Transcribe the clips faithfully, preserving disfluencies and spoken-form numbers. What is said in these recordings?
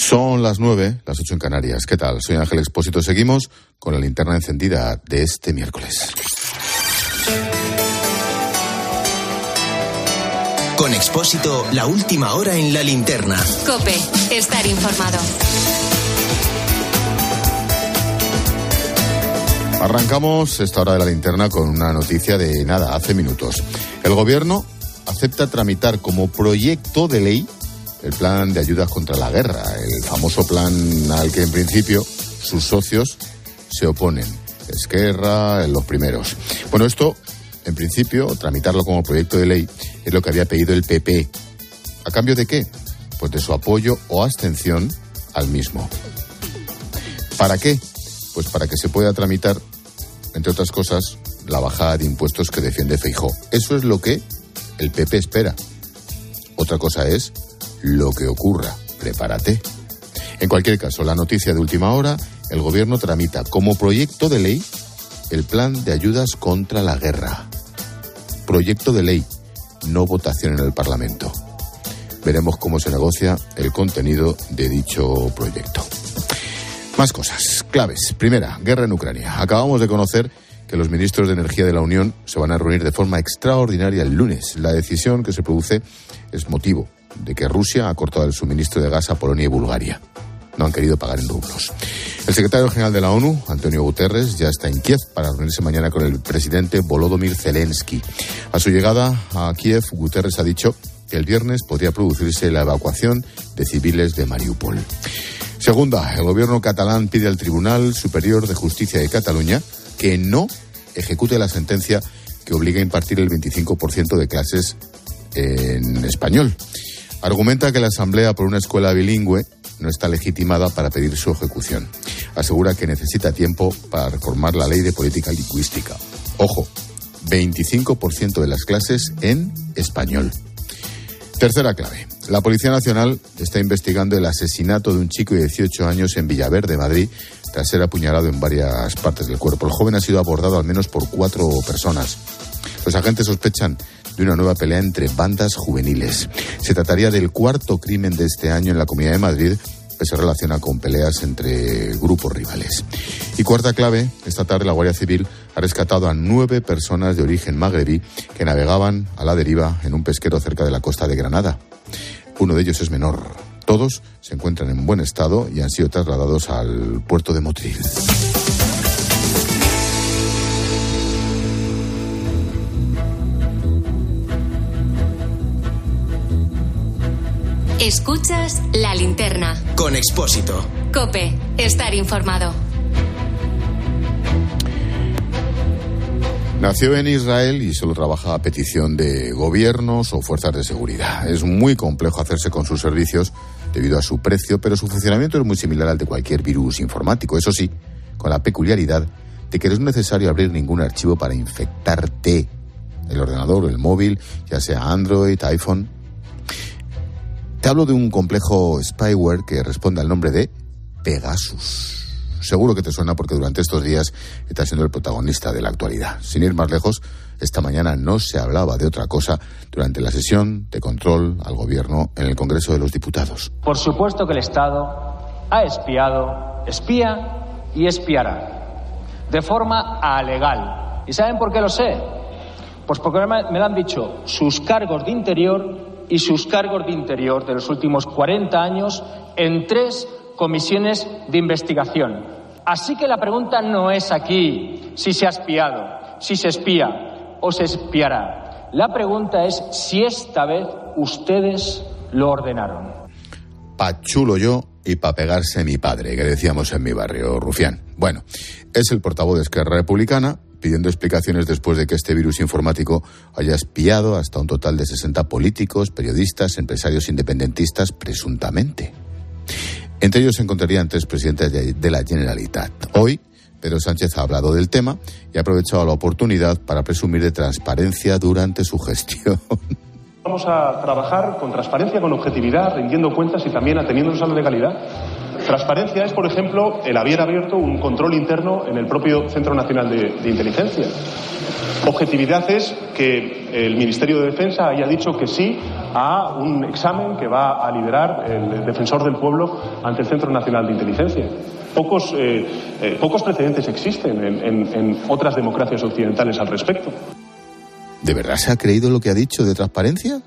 Son las nueve, las ocho en Canarias. ¿Qué tal? Soy Ángel Expósito. Seguimos con la linterna encendida de este miércoles. Con Expósito, la última hora en la linterna. COPE, estar informado. Arrancamos esta hora de la linterna con una noticia de nada, hace minutos. El gobierno acepta tramitar como proyecto de ley el plan de ayudas contra la guerra, el famoso plan al que en principio sus socios se oponen. Esquerra, los primeros. Bueno, esto, en principio, tramitarlo como proyecto de ley es lo que había pedido el P P. ¿A cambio de qué? Pues de su apoyo o abstención al mismo. ¿Para qué? Pues para que se pueda tramitar, entre otras cosas, la bajada de impuestos que defiende Feijóo. Eso es lo que el P P espera. Otra cosa es lo que ocurra. Prepárate. En cualquier caso, la noticia de última hora, el gobierno tramita como proyecto de ley el plan de ayudas contra la guerra. Proyecto de ley, no votación en el Parlamento. Veremos cómo se negocia el contenido de dicho proyecto. Más cosas, claves. Primera, guerra en Ucrania. Acabamos de conocer que los ministros de Energía de la Unión se van a reunir de forma extraordinaria el lunes. La decisión que se produce es motivo de que Rusia ha cortado el suministro de gas a Polonia y Bulgaria. No han querido pagar en rublos. El secretario general de la ONU, Antonio Guterres, ya está en Kiev para reunirse mañana con el presidente Volodymyr Zelensky. A su llegada a Kiev, Guterres ha dicho que el viernes podría producirse la evacuación de civiles de Mariupol. Segunda, el gobierno catalán pide al Tribunal Superior de Justicia de Cataluña que no ejecute la sentencia que obliga a impartir el veinticinco por ciento de clases en español. Argumenta que la Asamblea por una escuela bilingüe no está legitimada para pedir su ejecución. Asegura que necesita tiempo para reformar la ley de política lingüística. Ojo, veinticinco por ciento de las clases en español. Tercera clave. La Policía Nacional está investigando el asesinato de un chico de dieciocho años en Villaverde, Madrid, tras ser apuñalado en varias partes del cuerpo. El joven ha sido abordado al menos por cuatro personas. Los agentes sospechan de una nueva pelea entre bandas juveniles. Se trataría del cuarto crimen de este año en la Comunidad de Madrid que se relaciona con peleas entre grupos rivales. Y cuarta clave, esta tarde la Guardia Civil ha rescatado a nueve personas de origen magrebí que navegaban a la deriva en un pesquero cerca de la costa de Granada. Uno de ellos es menor. Todos se encuentran en buen estado y han sido trasladados al puerto de Motril. Escuchas la linterna. Con Expósito. COPE, estar informado. Nació en Israel y solo trabaja a petición de gobiernos o fuerzas de seguridad. Es muy complejo hacerse con sus servicios debido a su precio, pero su funcionamiento es muy similar al de cualquier virus informático. Eso sí, con la peculiaridad de que no es necesario abrir ningún archivo para infectarte. El ordenador o el móvil, ya sea Android, iPhone. Te hablo de un complejo spyware que responde al nombre de Pegasus. Seguro que te suena porque durante estos días está siendo el protagonista de la actualidad. Sin ir más lejos, esta mañana no se hablaba de otra cosa durante la sesión de control al gobierno en el Congreso de los Diputados. Por supuesto que el Estado ha espiado, espía y espiará de forma alegal. ¿Y saben por qué lo sé? Pues porque me lo han dicho sus cargos de interior y sus cargos de interior de los últimos cuarenta años en tres comisiones de investigación. Así que la pregunta no es aquí si se ha espiado, si se espía o se espiará. La pregunta es si esta vez ustedes lo ordenaron. Pa' chulo yo y pa' pegarse mi padre, que decíamos en mi barrio, Rufián. Bueno, es el portavoz de Esquerra Republicana pidiendo explicaciones después de que este virus informático haya espiado hasta un total de sesenta políticos, periodistas, empresarios independentistas, presuntamente. Entre ellos se encontrarían tres presidentes de la Generalitat. Hoy, Pedro Sánchez ha hablado del tema y ha aprovechado la oportunidad para presumir de transparencia durante su gestión. Vamos a trabajar con transparencia, con objetividad, rindiendo cuentas y también ateniéndonos a la legalidad. Transparencia es, por ejemplo, el haber abierto un control interno en el propio Centro Nacional de, de Inteligencia. Objetividad es que el Ministerio de Defensa haya dicho que sí a un examen que va a liderar el defensor del pueblo ante el Centro Nacional de Inteligencia. Pocos, eh, eh, pocos precedentes existen en, en, en otras democracias occidentales al respecto. ¿De verdad se ha creído lo que ha dicho de transparencia?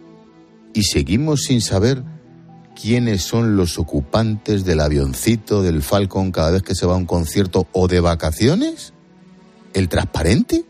¿Y seguimos sin saber quiénes son los ocupantes del avioncito del Falcon cada vez que se va a un concierto o de vacaciones? ¿El transparente?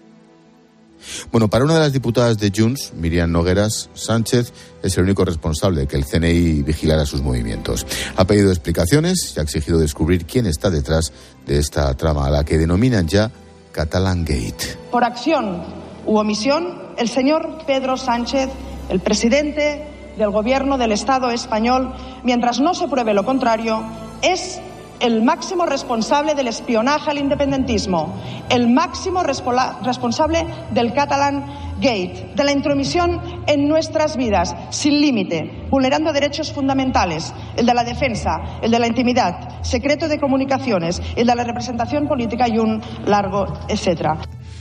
Bueno, para una de las diputadas de Junts, Miriam Nogueras, Sánchez es el único responsable de que el C N I vigilara sus movimientos. Ha pedido explicaciones y ha exigido descubrir quién está detrás de esta trama, a la que denominan ya Catalan Gate. Por acción u omisión, el señor Pedro Sánchez, el presidente del Gobierno del Estado español, mientras no se pruebe lo contrario, es el máximo responsable del espionaje al independentismo, el máximo respola- responsable del Catalan Gate, de la intromisión en nuestras vidas, sin límite, vulnerando derechos fundamentales, el de la defensa, el de la intimidad, secreto de comunicaciones, el de la representación política y un largo etcétera.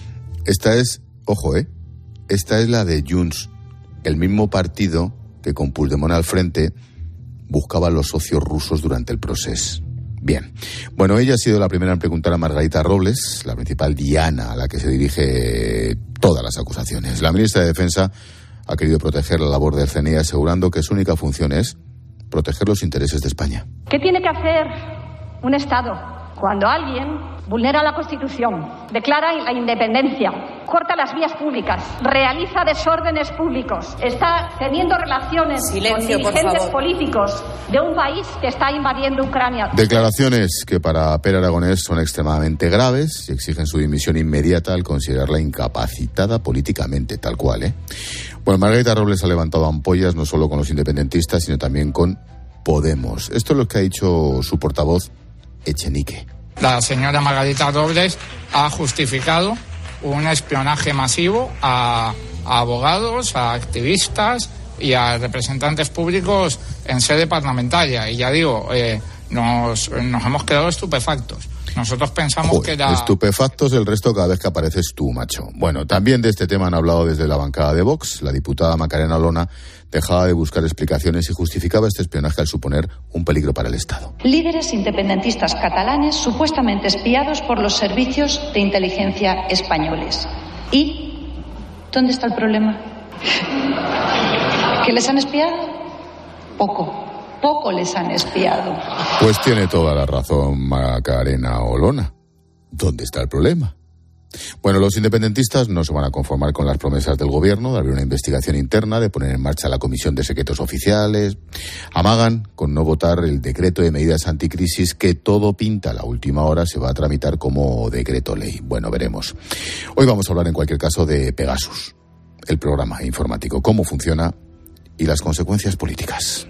Esta es, ojo, ¿eh? Esta es la de Junts, el mismo partido que con Puigdemont al frente buscaba a los socios rusos durante el proceso. Bien, bueno, ella ha sido la primera en preguntar a Margarita Robles, la principal diana a la que se dirige todas las acusaciones. La ministra de Defensa ha querido proteger la labor del C N I, asegurando que su única función es proteger los intereses de España. ¿Qué tiene que hacer un Estado cuando alguien vulnera la Constitución, declara la independencia, corta las vías públicas, realiza desórdenes públicos, está teniendo relaciones Silencio, con dirigentes políticos de un país que está invadiendo Ucrania? Declaraciones que para Pere Aragonés son extremadamente graves y exigen su dimisión inmediata al considerarla incapacitada políticamente, tal cual, ¿eh? Bueno, Margarita Robles ha levantado ampollas no solo con los independentistas, sino también con Podemos. Esto es lo que ha dicho su portavoz, Echenique. La señora Margarita Robles ha justificado un espionaje masivo a, a abogados, a activistas y a representantes públicos en sede parlamentaria. Y ya digo, eh, nos, nos hemos quedado estupefactos. Nosotros pensamos Joder, que era... Estupefactos el resto cada vez que apareces tú, macho. Bueno, también de este tema han hablado desde la bancada de Vox. La diputada Macarena Olona dejaba de buscar explicaciones y justificaba este espionaje al suponer un peligro para el Estado. Líderes independentistas catalanes supuestamente espiados por los servicios de inteligencia españoles. ¿Y dónde está el problema? ¿Que les han espiado? Poco. Poco les han espiado. Pues tiene toda la razón Macarena Olona. ¿Dónde está el problema? Bueno, los independentistas no se van a conformar con las promesas del gobierno de abrir una investigación interna, de poner en marcha la Comisión de Secretos Oficiales. Amagan con no votar el decreto de medidas anticrisis que todo pinta a la última hora se va a tramitar como decreto ley. Bueno, veremos. Hoy vamos a hablar en cualquier caso de Pegasus, el programa informático, cómo funciona y las consecuencias políticas.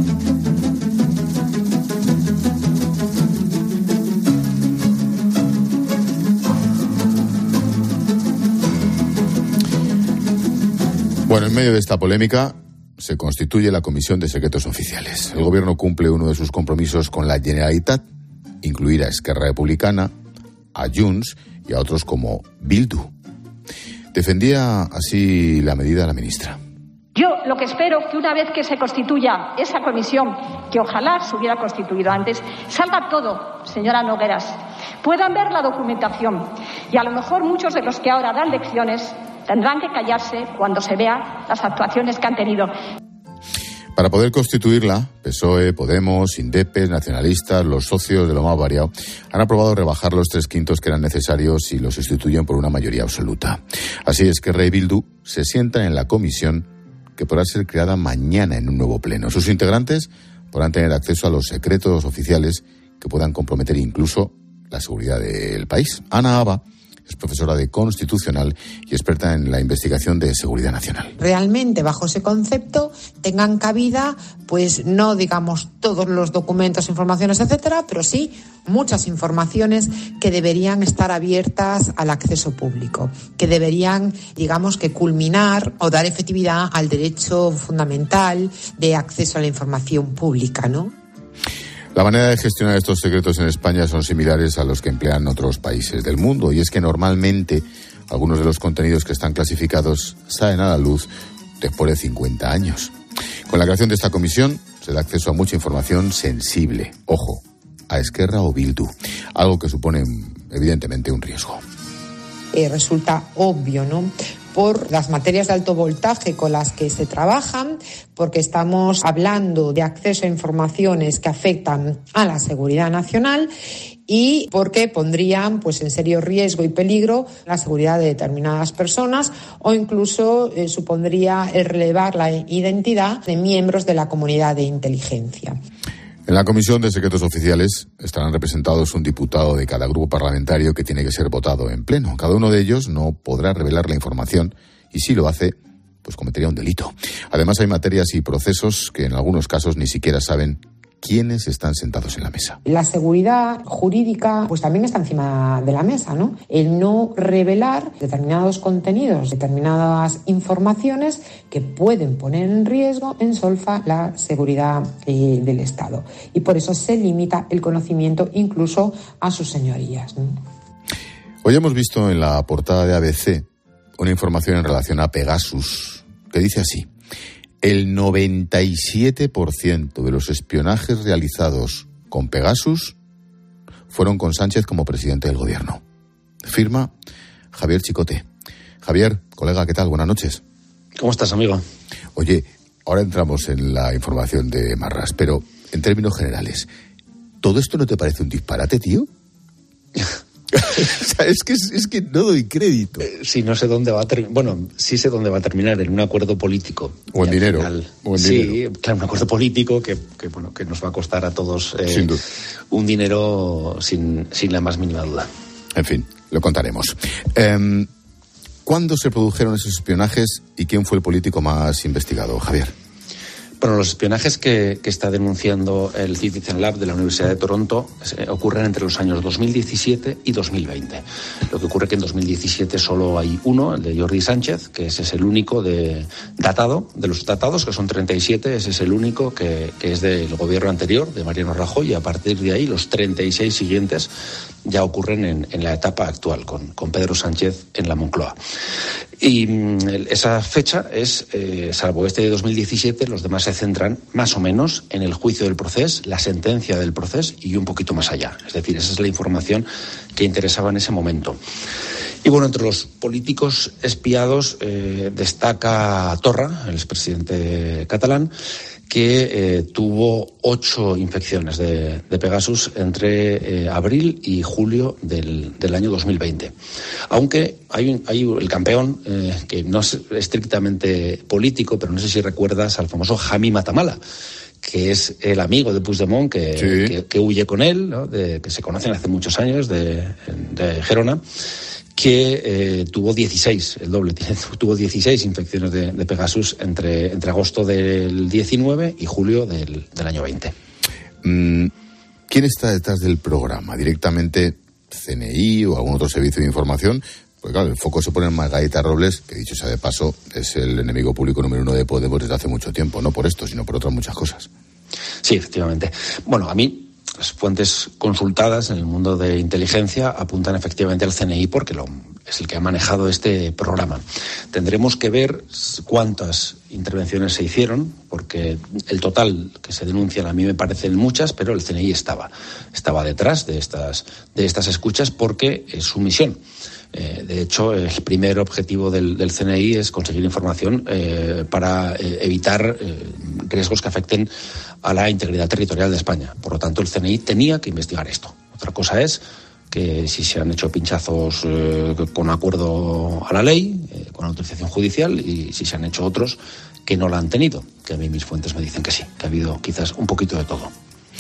Bueno, en medio de esta polémica se constituye la Comisión de Secretos Oficiales. El gobierno cumple uno de sus compromisos con la Generalitat, incluir a Esquerra Republicana, a Junts y a otros como Bildu. Defendía así la medida la ministra. Yo lo que espero que una vez que se constituya esa comisión, que ojalá se hubiera constituido antes, salga todo, señora Nogueras, puedan ver la documentación y a lo mejor muchos de los que ahora dan lecciones tendrán que callarse cuando se vean las actuaciones que han tenido. Para poder constituirla, P S O E, Podemos, Indepes, nacionalistas, los socios de lo más variado, han aprobado rebajar los tres quintos que eran necesarios y los sustituyen por una mayoría absoluta. Así es que Rey Bildu se sientan en la comisión que podrá ser creada mañana en un nuevo pleno. Sus integrantes podrán tener acceso a los secretos oficiales que puedan comprometer incluso la seguridad del país. Ana Aba es profesora de Constitucional y experta en la investigación de seguridad nacional. Realmente, bajo ese concepto, tengan cabida, pues no digamos todos los documentos, informaciones, etcétera, pero sí muchas informaciones que deberían estar abiertas al acceso público, que deberían, digamos, que culminar o dar efectividad al derecho fundamental de acceso a la información pública, ¿no? La manera de gestionar estos secretos en España son similares a los que emplean otros países del mundo, y es que normalmente Algunos de los contenidos que están clasificados salen a la luz después de cincuenta años. Con la creación de esta comisión se da acceso a mucha información sensible. Ojo, a Esquerra o Bildu, algo que supone evidentemente un riesgo. Eh, resulta obvio, ¿no?, por las materias de alto voltaje con las que se trabajan, porque estamos hablando de acceso a informaciones que afectan a la seguridad nacional y porque pondrían pues en serio riesgo y peligro la seguridad de determinadas personas o incluso eh, supondría el relevar la identidad de miembros de la comunidad de inteligencia. En la Comisión de Secretos Oficiales estarán representados un diputado de cada grupo parlamentario que tiene que ser votado en pleno. Cada uno de ellos no podrá revelar la información y si lo hace, pues cometería un delito. Además hay materias y procesos que en algunos casos ni siquiera saben quiénes están sentados en la mesa. La seguridad jurídica pues también está encima de la mesa, ¿no? El no revelar determinados contenidos, determinadas informaciones que pueden poner en riesgo, en solfa, la seguridad eh, del Estado. Y por eso se limita el conocimiento incluso a sus señorías, ¿no? Hoy hemos visto en la portada de A B C una información en relación a Pegasus que dice así: el noventa y siete por ciento de los espionajes realizados con Pegasus fueron con Sánchez como presidente del gobierno. Firma Javier Chicote. Javier, colega, ¿qué tal? Buenas noches. ¿Cómo estás, amigo? Oye, ahora entramos en la información de Marras, pero en términos generales, ¿todo esto no te parece un disparate, tío? O sea, es que, es que no doy crédito. Eh, sí, no sé dónde va a terminar. Bueno, sí sé dónde va a terminar, en un acuerdo político. O en dinero. Final, o en sí, dinero. claro, un acuerdo político que, que, bueno, que nos va a costar a todos eh, sin duda. un dinero sin, sin la más mínima duda. En fin, lo contaremos. Eh, ¿Cuándo se produjeron esos espionajes y quién fue el político más investigado, Javier? Bueno, los espionajes que, que está denunciando el Citizen Lab de la Universidad de Toronto eh, ocurren entre los años dos mil diecisiete y dos mil veinte. Lo que ocurre es que en dos mil diecisiete solo hay uno, el de Jordi Sánchez, que ese es el único de, datado, de los datados, que son treinta y siete, ese es el único que, que es del gobierno anterior, de Mariano Rajoy, y a partir de ahí los treinta y seis siguientes ya ocurren en, en la etapa actual, con, con Pedro Sánchez en la Moncloa. Y mm, esa fecha es, eh, salvo este de dos mil diecisiete, los demás se centran más o menos en el juicio del procés, la sentencia del procés y un poquito más allá. Es decir, esa es la información que interesaba en ese momento. Y bueno, entre los políticos espiados eh, destaca Torra, el expresidente catalán, que eh, tuvo ocho infecciones de, de Pegasus entre eh, abril y julio del, del año dos mil veinte. Aunque hay, un, hay el campeón, eh, que no es estrictamente político, pero no sé si recuerdas al famoso Jami Matamala, que es el amigo de Puigdemont, que, sí. que, que huye con él, ¿no? de, que se conocen hace muchos años, de, de Gerona, que eh, tuvo dieciséis, el doble, tuvo dieciséis infecciones de, de Pegasus entre, entre agosto del diecinueve y julio del, del año veinte. Mm, ¿Quién está detrás del programa? ¿Directamente C N I o algún otro servicio de información? Porque claro, el foco se pone en Margarita Robles, que dicho sea de paso, es el enemigo público número uno de Podemos desde hace mucho tiempo, no por esto, sino por otras muchas cosas. Sí, efectivamente. Bueno, a mí las fuentes consultadas en el mundo de inteligencia apuntan efectivamente al C N I porque lo, es el que ha manejado este programa. Tendremos que ver cuántas intervenciones se hicieron, porque el total que se denuncian a mí me parecen muchas, pero el C N I estaba, estaba detrás de estas, de estas escuchas porque es su misión. Eh, de hecho, el primer objetivo del, del C N I es conseguir información eh, para eh, evitar eh, riesgos que afecten a la integridad territorial de España. Por lo tanto, el C N I tenía que investigar esto. Otra cosa es que si se han hecho pinchazos eh, con acuerdo a la ley, eh, con autorización judicial, y si se han hecho otros que no la han tenido, que a mí mis fuentes me dicen que sí, que ha habido quizás un poquito de todo.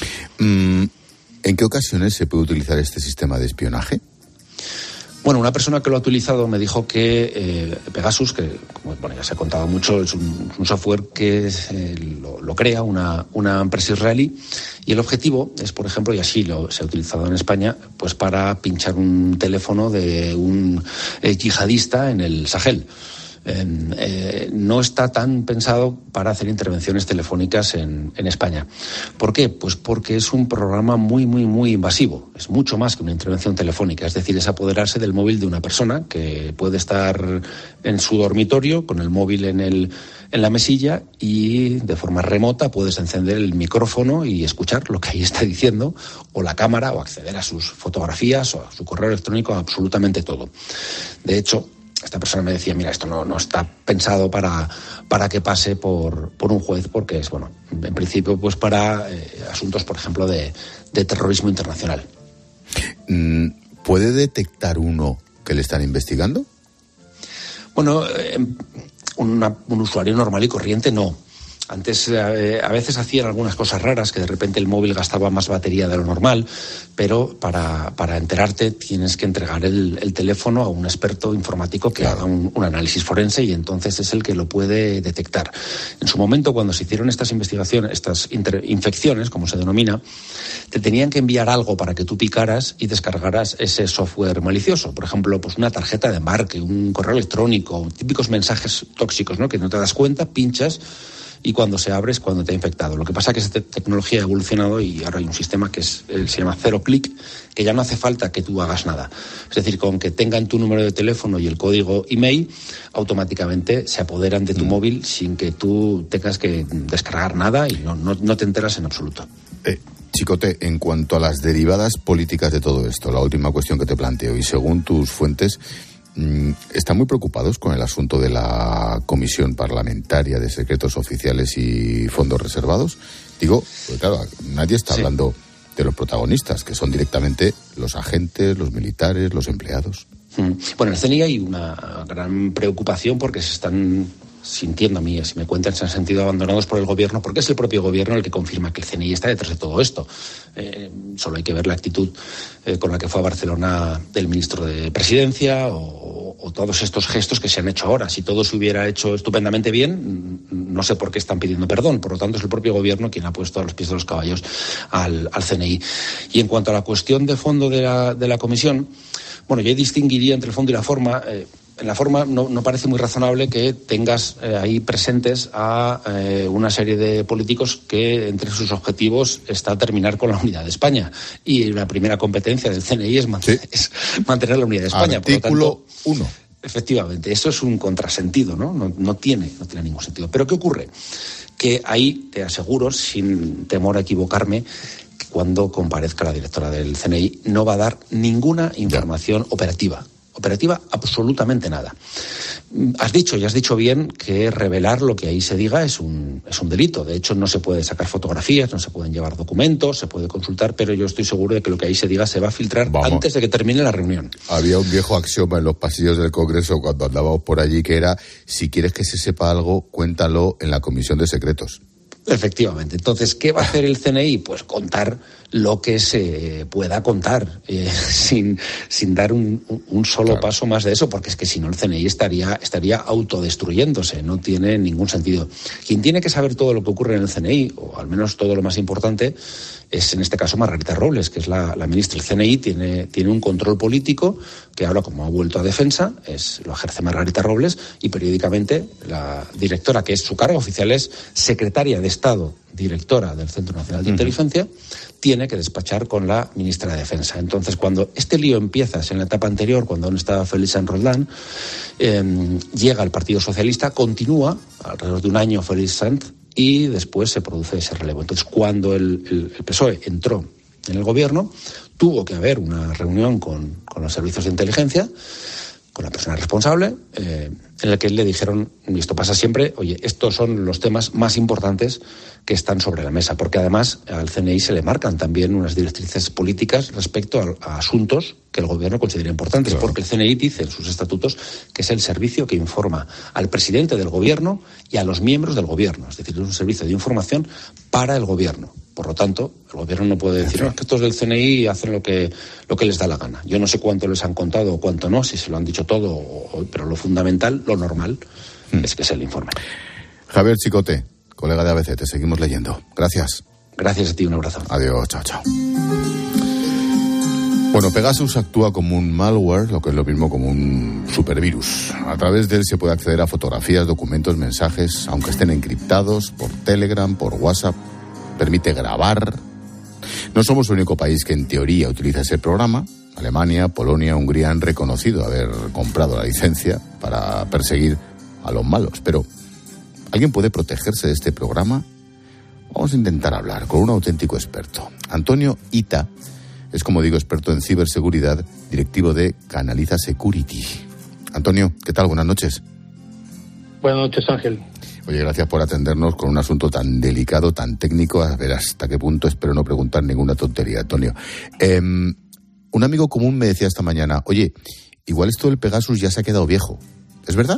Mm, ¿En qué ocasiones se puede utilizar este sistema de espionaje? Bueno, una persona que lo ha utilizado me dijo que eh, Pegasus, que como bueno, ya se ha contado mucho, es un, un software que eh, lo, lo crea una, una empresa israelí, y el objetivo es, por ejemplo, y así lo se ha utilizado en España, pues para pinchar un teléfono de un eh, yihadista en el Sahel. eh, eh, no está tan pensado para hacer intervenciones telefónicas en, en España. ¿Por qué? Pues porque es un programa muy, muy, muy invasivo. Es mucho más que una intervención telefónica. Es decir, es apoderarse del móvil de una persona que puede estar en su dormitorio con el móvil en el en la mesilla y de forma remota puedes encender el micrófono y escuchar lo que ahí está diciendo, o la cámara, o acceder a sus fotografías o a su correo electrónico, absolutamente todo. De hecho, esta persona me decía, mira, esto no, no está pensado para, para que pase por, por un juez, porque es, bueno, en principio, pues para eh, asuntos, por ejemplo, de, de terrorismo internacional. ¿Puede detectar uno que le están investigando? Bueno, eh, Una, un usuario normal y corriente no. Antes eh, a veces hacían algunas cosas raras, que de repente el móvil gastaba más batería de lo normal, pero para, para enterarte tienes que entregar el, el teléfono a un experto informático que haga un, un análisis forense, y entonces es el que lo puede detectar. En su momento, cuando se hicieron estas investigaciones, estas inter- infecciones, como se denomina, te tenían que enviar algo para que tú picaras y descargaras ese software malicioso. Por ejemplo, pues una tarjeta de embarque, un correo electrónico, típicos mensajes tóxicos, ¿no? Que no te das cuenta, pinchas, y cuando se abre es cuando te ha infectado. Lo que pasa es que esta tecnología ha evolucionado y ahora hay un sistema que es, se llama cero clic, que ya no hace falta que tú hagas nada. Es decir, con que tengan tu número de teléfono y el código email, automáticamente se apoderan de tu mm. móvil sin que tú tengas que descargar nada y no, no, no te enteras en absoluto. Eh, Chicote, en cuanto a las derivadas políticas de todo esto, la última cuestión que te planteo, y según tus fuentes, ¿están muy preocupados con el asunto de la Comisión Parlamentaria de Secretos Oficiales y Fondos Reservados? Digo, pues claro, nadie está sí. hablando de los protagonistas, que son directamente los agentes, los militares, los empleados. Bueno, en el C N I hay una gran preocupación porque se están sintiendo, a mí, si me cuentan, se han sentido abandonados por el gobierno, porque es el propio gobierno el que confirma que el C N I está detrás de todo esto. Eh, solo hay que ver la actitud eh, con la que fue a Barcelona del ministro de Presidencia o, o todos estos gestos que se han hecho ahora. Si todo se hubiera hecho estupendamente bien, no sé por qué están pidiendo perdón. Por lo tanto, es el propio gobierno quien ha puesto a los pies de los caballos al, al C N I. Y en cuanto a la cuestión de fondo de la, de la comisión, bueno, yo distinguiría entre el fondo y la forma. Eh, En la forma no, no parece muy razonable que tengas eh, ahí presentes a eh, una serie de políticos que entre sus objetivos está terminar con la unidad de España. Y la primera competencia del C N I es, man- ¿Sí? es mantener la unidad de España. Artículo uno. Efectivamente, eso es un contrasentido, ¿no? No, no tiene, no tiene ningún sentido. Pero ¿qué ocurre? Que ahí te aseguro, sin temor a equivocarme, que cuando comparezca la directora del C N I no va a dar ninguna información ya. operativa. Operativa, absolutamente nada. Has dicho, y has dicho bien, que revelar lo que ahí se diga es un, es un delito. De hecho, no se puede sacar fotografías, no se pueden llevar documentos, se puede consultar, pero yo estoy seguro de que lo que ahí se diga se va a filtrar Vamos. antes de que termine la reunión. Había un viejo axioma en los pasillos del Congreso cuando andábamos por allí, que era, si quieres que se sepa algo, cuéntalo en la Comisión de Secretos. Efectivamente. Entonces, ¿qué va a hacer el C N I? Pues contar lo que se pueda contar, eh, sin, sin dar un, un solo claro. paso más de eso, porque es que si no el C N I estaría, estaría autodestruyéndose, no tiene ningún sentido. Quien tiene que saber todo lo que ocurre en el C N I, o al menos todo lo más importante, es en este caso Margarita Robles, que es la, la ministra. El C N I tiene, tiene un control político que ahora, como ha vuelto a defensa, es, lo ejerce Margarita Robles, y periódicamente la directora, que es su cargo oficial, es secretaria de Estado, directora del Centro Nacional de uh-huh. Inteligencia, tiene que despachar con la ministra de Defensa. Entonces, cuando este lío empieza, en la etapa anterior, cuando aún estaba Félix Sanz Roldán, eh, llega al Partido Socialista, continúa alrededor de un año Félix Sanz, y después se produce ese relevo. Entonces, cuando el, el, el P S O E entró en el gobierno, tuvo que haber una reunión con, con los servicios de inteligencia, con la persona responsable, eh, en la que le dijeron, y esto pasa siempre, oye, estos son los temas más importantes que están sobre la mesa, porque además al C N I se le marcan también unas directrices políticas respecto a, a asuntos que el gobierno considera importantes, claro. porque el C N I dice en sus estatutos que es el servicio que informa al presidente del gobierno y a los miembros del gobierno, es decir, es un servicio de información para el gobierno. Por lo tanto, el gobierno no puede decir, no, es que estos del C N I hacen lo que, lo que les da la gana. Yo no sé cuánto les han contado o cuánto no, si se lo han dicho todo, o, pero lo fundamental, lo normal, hmm. es que es el informe. Javier Chicote, colega de A B C, te seguimos leyendo. Gracias. Gracias a ti, un abrazo. Adiós, chao, chao. Bueno, Pegasus actúa como un malware, lo que es lo mismo como un supervirus. A través de él se puede acceder a fotografías, documentos, mensajes, aunque estén encriptados, por Telegram, por WhatsApp. Permite grabar. No somos el único país que en teoría utiliza ese programa. Alemania, Polonia, Hungría han reconocido haber comprado la licencia para perseguir a los malos. Pero, ¿alguien puede protegerse de este programa? Vamos a intentar hablar con un auténtico experto. Antonio Ita es, como digo, experto en ciberseguridad, directivo de Canaliza Security. Antonio, ¿qué tal? Buenas noches. Buenas noches, Ángel. Oye, gracias por atendernos con un asunto tan delicado, tan técnico. A ver hasta qué punto, espero no preguntar ninguna tontería, Antonio. Eh, un amigo común me decía esta mañana, oye, igual esto del Pegasus ya se ha quedado viejo. ¿Es verdad?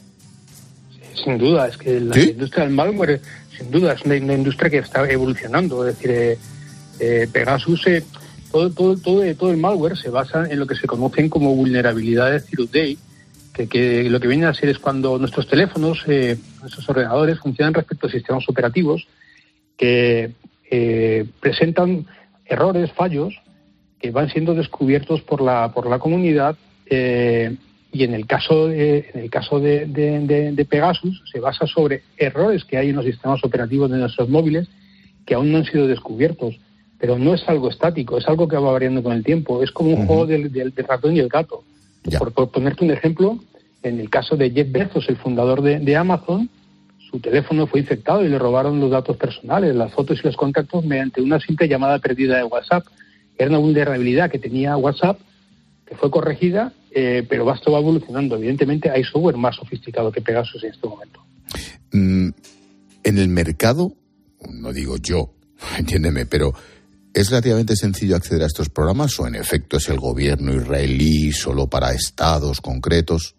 Sin duda, es que la ¿Sí? industria del malware, sin duda, es una, una industria que está evolucionando. Es decir, eh, eh, Pegasus... Eh, Todo, todo, todo, todo el malware se basa en lo que se conocen como vulnerabilidades zero day, que, que lo que viene a ser es cuando nuestros teléfonos, eh, nuestros ordenadores funcionan respecto a sistemas operativos que eh, presentan errores, fallos, que van siendo descubiertos por la por la comunidad eh, y en el caso de, en el caso de, de, de, de Pegasus se basa sobre errores que hay en los sistemas operativos de nuestros móviles que aún no han sido descubiertos. Pero no es algo estático, es algo que va variando con el tiempo. Es como un uh-huh. juego del, del, del ratón y el gato. Por, por ponerte un ejemplo, en el caso de Jeff Bezos, el fundador de, de Amazon, su teléfono fue infectado y le robaron los datos personales, las fotos y los contactos mediante una simple llamada perdida de WhatsApp. Era una vulnerabilidad que tenía WhatsApp, que fue corregida, eh, pero esto va evolucionando. Evidentemente hay software más sofisticado que Pegasus en este momento. Mm, en el mercado, no digo yo, entiéndeme, pero... ¿es relativamente sencillo acceder a estos programas o en efecto es el gobierno israelí solo para estados concretos?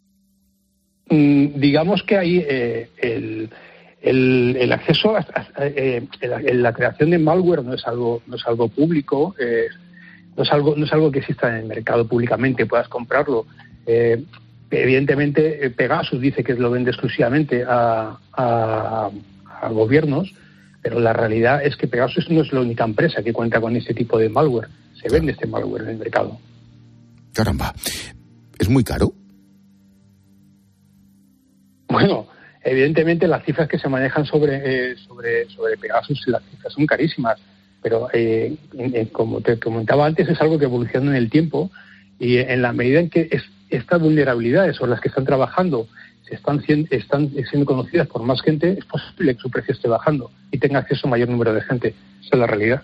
Mm, digamos que ahí eh, el, el, el acceso a, a, a eh, la, la creación de malware no es algo no es algo público, eh, no es algo no es algo que exista en el mercado públicamente, puedas comprarlo. Eh, evidentemente Pegasus dice que lo vende exclusivamente a, a, a gobiernos. Pero la realidad es que Pegasus no es la única empresa que cuenta con este tipo de malware. Se vende este malware en el mercado. Caramba, ¿es muy caro? Bueno, evidentemente las cifras que se manejan sobre eh, sobre sobre Pegasus, las cifras son carísimas. Pero eh, eh, como te comentaba antes, es algo que evoluciona en el tiempo y en la medida en que es, estas vulnerabilidades sobre las que están trabajando están siendo, están siendo conocidas por más gente, es posible que su precio esté bajando y tenga acceso a mayor número de gente. Esa es la realidad.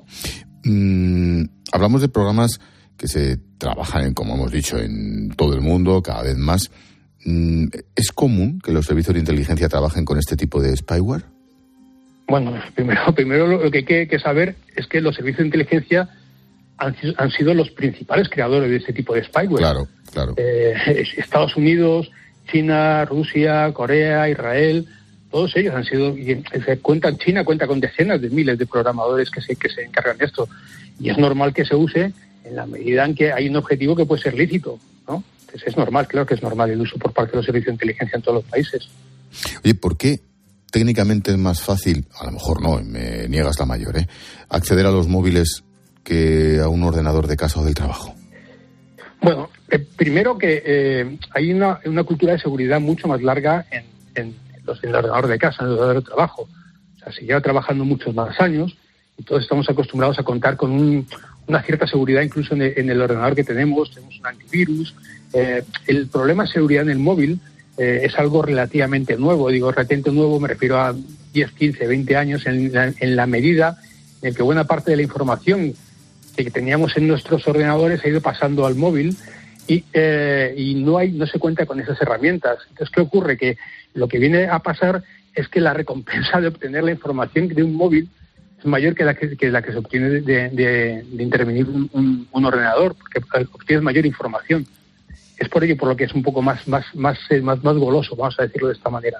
Mm, hablamos de programas que se trabajan, en, como hemos dicho, en todo el mundo, cada vez más. Mm, ¿es común que los servicios de inteligencia trabajen con este tipo de spyware? Bueno, primero, primero lo que hay que, que saber es que los servicios de inteligencia han, han sido los principales creadores de este tipo de spyware. Claro, claro. Eh, Estados Unidos, China, Rusia, Corea, Israel, todos ellos han sido, y se cuentan, China cuenta con decenas de miles de programadores que se, que se encargan de esto, y es normal que se use en la medida en que hay un objetivo que puede ser lícito, ¿no? Entonces es normal, claro que es normal el uso por parte de los servicios de inteligencia en todos los países. Oye, ¿por qué técnicamente es más fácil, a lo mejor no, me niegas la mayor, ¿eh?, acceder a los móviles que a un ordenador de casa o del trabajo? Bueno, eh, primero que eh, hay una, una cultura de seguridad mucho más larga en, en, los, en el ordenador de casa, en el ordenador de trabajo. O sea, se lleva trabajando muchos más años y todos estamos acostumbrados a contar con un, una cierta seguridad incluso en el, en el ordenador que tenemos, tenemos un antivirus. Eh, el problema de seguridad en el móvil eh, es algo relativamente nuevo. Digo, relativamente nuevo me refiero a diez, quince, veinte años en la, en la medida en que buena parte de la información que teníamos en nuestros ordenadores ha ido pasando al móvil y, eh, y no hay no se cuenta con esas herramientas. Entonces, ¿qué ocurre? Que lo que viene a pasar es que la recompensa de obtener la información de un móvil es mayor que la que, que, la que se obtiene de, de, de intervenir un, un, un ordenador, porque obtienes mayor información. Es por ello por lo que es un poco más, más, más, más, más goloso, vamos a decirlo de esta manera.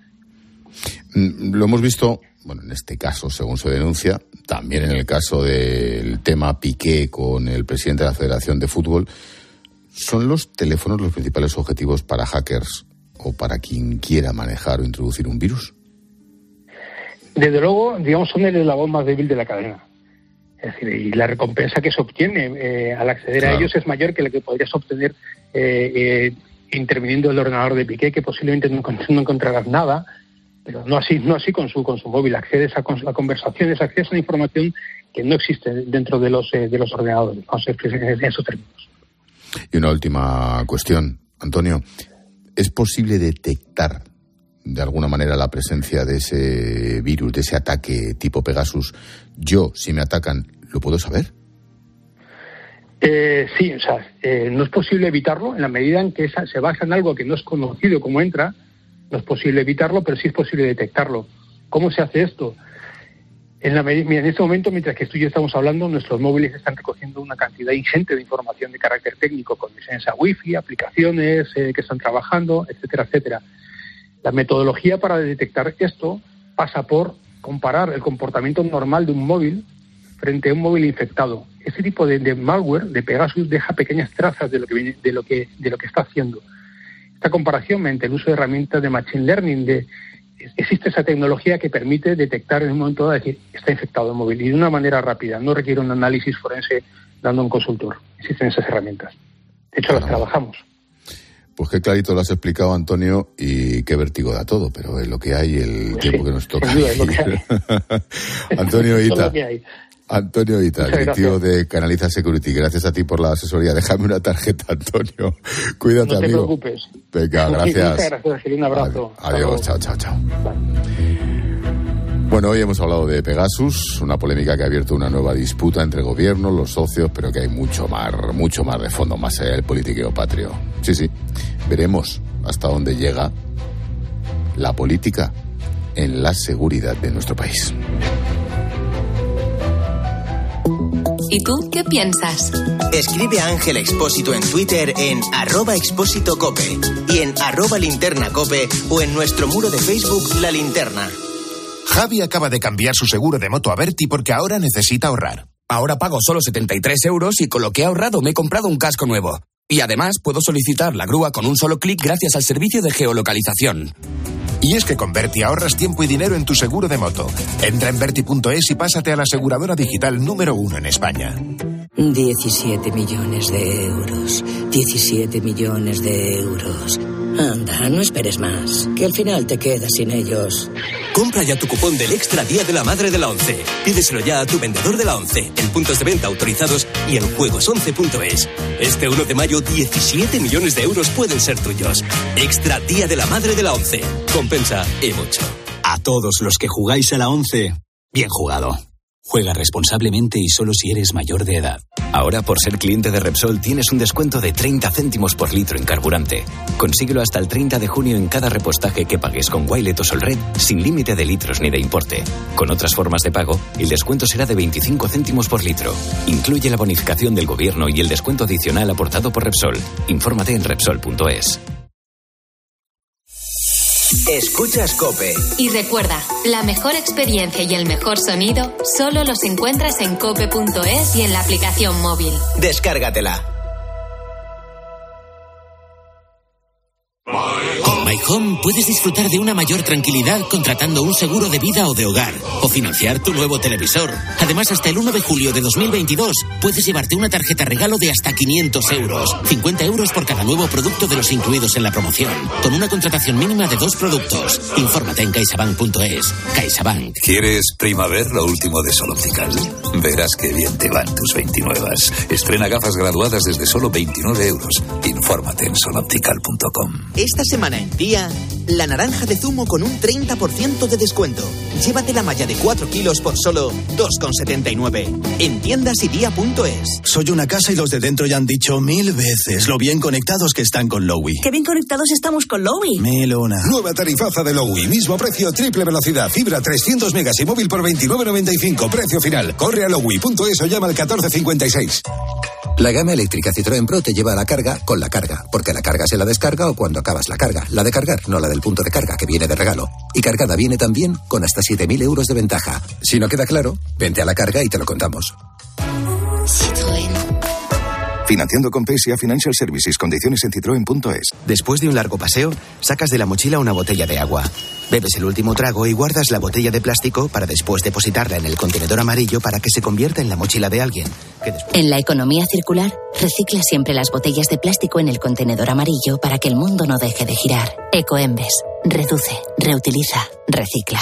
Lo hemos visto, bueno, en este caso, según se denuncia, también en el caso del tema Piqué con el presidente de la Federación de Fútbol. ¿Son los teléfonos los principales objetivos para hackers o para quien quiera manejar o introducir un virus? Desde luego, digamos, son el eslabón más débil de la cadena. Es decir, y la recompensa que se obtiene eh, al acceder claro. a ellos es mayor que la que podrías obtener eh, eh, interviniendo el ordenador de Piqué, que posiblemente no, no encontrarás nada, pero no así no así con su con su móvil. Accedes a, a conversaciones, accedes a información que no existe dentro de los eh, de los ordenadores. Vamos a explicar en esos términos. Y una última cuestión, Antonio. ¿Es posible detectar de alguna manera la presencia de ese virus, de ese ataque tipo Pegasus? Yo, si me atacan, ¿lo puedo saber? Eh, sí, o sea, eh, no es posible evitarlo en la medida en que esa, se basa en algo que no es conocido cómo entra. No es posible evitarlo, pero sí es posible detectarlo. ¿Cómo se hace esto? En, la, en este momento, mientras que tú y yo estamos hablando, nuestros móviles están recogiendo una cantidad ingente de información de carácter técnico, conexiones a wifi, aplicaciones eh, que están trabajando, etcétera, etcétera. La metodología para detectar esto pasa por comparar el comportamiento normal de un móvil frente a un móvil infectado. Ese tipo de, de malware, de Pegasus, deja pequeñas trazas de lo que viene, de lo que, de lo que está haciendo. Esta comparación mediante el uso de herramientas de machine learning, de existe esa tecnología que permite detectar en un momento dado, decir, está infectado el móvil, y de una manera rápida, no requiere un análisis forense dando a un consultor. Existen esas herramientas. De hecho, las trabajamos. Pues qué clarito lo has explicado, Antonio, y qué vértigo da todo, pero es lo que hay, el pues tiempo sí, que nos toca. Sin duda, es lo que hay. Antonio Ita. Hay. Antonio Ita, directivo de Canaliza Security. Gracias a ti por la asesoría. Déjame una tarjeta, Antonio. Cuídate, no te amigo. No te preocupes. Venga, gracias. Muchas gracias, Ángel. Un abrazo. Adiós, chao, chao, chao. Bueno, hoy hemos hablado de Pegasus, una polémica que ha abierto una nueva disputa entre el gobierno, los socios, pero que hay mucho más, mucho más de fondo, más allá del politiqueo patrio. Sí, sí. Veremos hasta dónde llega la política en la seguridad de nuestro país. ¿Y tú qué piensas? Escribe a Ángel Expósito en Twitter en arroba expósito cope y en arroba linterna cope o en nuestro muro de Facebook La Linterna. Javi acaba de cambiar su seguro de moto a Berti porque ahora necesita ahorrar. Ahora pago solo setenta y tres euros y con lo que he ahorrado me he comprado un casco nuevo. Y además puedo solicitar la grúa con un solo clic gracias al servicio de geolocalización. Y es que con Berti ahorras tiempo y dinero en tu seguro de moto. Entra en Berti punto es y pásate a la aseguradora digital número uno en España. diecisiete millones de euros. diecisiete millones de euros. Anda, no esperes más, que al final te quedas sin ellos. Compra ya tu cupón del Extra Día de la Madre de la ONCE. Pídeselo ya a tu vendedor de la ONCE, en puntos de venta autorizados y en juegos once punto es. Este uno de mayo, diecisiete millones de euros pueden ser tuyos. Extra Día de la Madre de la ONCE. Compensa y mucho. A todos los que jugáis a la ONCE, bien jugado. Juega responsablemente y solo si eres mayor de edad. Ahora, por ser cliente de Repsol, tienes un descuento de treinta céntimos por litro en carburante. Consíguelo hasta el treinta de junio en cada repostaje que pagues con Wilet o Solred, sin límite de litros ni de importe. Con otras formas de pago, el descuento será de veinticinco céntimos por litro. Incluye la bonificación del gobierno y el descuento adicional aportado por Repsol. Infórmate en Repsol punto es. Escuchas COPE. Y recuerda, la mejor experiencia y el mejor sonido solo los encuentras en cope punto es y en la aplicación móvil. Descárgatela. Con My Home puedes disfrutar de una mayor tranquilidad contratando un seguro de vida o de hogar o financiar tu nuevo televisor. Además, hasta el uno de julio de dos mil veintidós puedes llevarte una tarjeta regalo de hasta quinientos euros. cincuenta euros por cada nuevo producto de los incluidos en la promoción, con una contratación mínima de dos productos. Infórmate en caixabank punto es. CaixaBank. ¿Quieres Primaver, lo último de Sol Optical? Verás qué bien te van tus veintinuevas. Estrena gafas graduadas desde solo veintinueve euros. Infórmate en sol optical punto com. Esta semana en Día, la naranja de zumo con un treinta por ciento de descuento. Llévate la malla de cuatro kilos por solo dos con setenta y nueve. En tiendas y día punto es. Soy una casa y los de dentro ya han dicho mil veces lo bien conectados que están con Lowy. ¡Qué bien conectados estamos con Lowy! Melona. Nueva tarifaza de Lowy. Mismo precio, triple velocidad, fibra trescientos megas y móvil por veintinueve noventa y cinco. Precio final. Corre a lowy punto es o llama al catorce cincuenta y seis. La gama eléctrica Citroën Pro te lleva a la carga con la carga, porque la carga se la descarga o cuando acabas la carga. La de cargar, no la del punto de carga, que viene de regalo. Y cargada viene también con hasta siete mil euros de ventaja. Si no queda claro, vente a la carga y te lo contamos. Citroën. Financiando con P S A Financial Services. Condiciones en citroen punto es. Después de un largo paseo, sacas de la mochila una botella de agua. Bebes el último trago y guardas la botella de plástico para después depositarla en el contenedor amarillo para que se convierta en la mochila de alguien. Que después... En la economía circular, recicla siempre las botellas de plástico en el contenedor amarillo para que el mundo no deje de girar. Ecoembes. Reduce, reutiliza, recicla.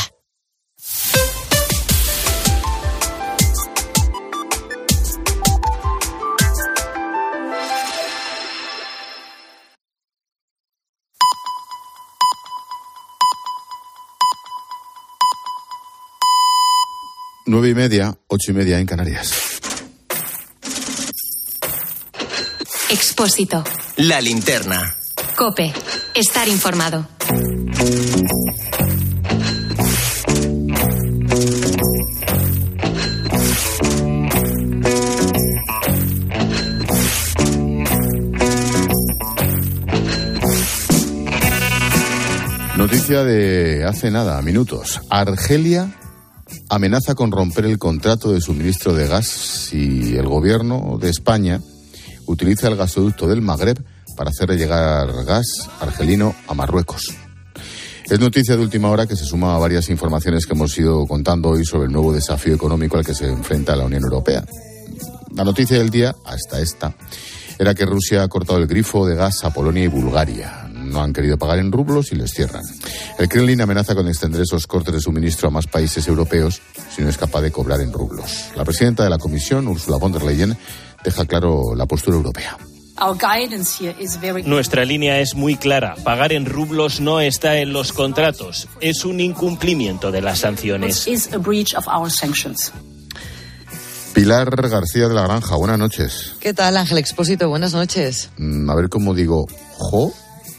Nueve y media, ocho y media en Canarias. Expósito. La linterna. COPE. Estar informado. Noticia de hace nada, minutos. Argelia amenaza con romper el contrato de suministro de gas si el gobierno de España utiliza el gasoducto del Magreb para hacer llegar gas argelino a Marruecos. Es noticia de última hora que se suma a varias informaciones que hemos ido contando hoy sobre el nuevo desafío económico al que se enfrenta la Unión Europea. La noticia del día, hasta esta, era que Rusia ha cortado el grifo de gas a Polonia y Bulgaria. No han querido pagar en rublos y les cierran. El Kremlin amenaza con extender esos cortes de suministro a más países europeos si no es capaz de cobrar en rublos. La presidenta de la Comisión, Ursula von der Leyen, deja claro la postura europea. Nuestra línea es muy clara. Pagar en rublos no está en los contratos. Es un incumplimiento de las sanciones. Pilar García de la Granja, buenas noches. ¿Qué tal, Ángel Expósito? Buenas noches. Mm, a ver cómo digo, jo,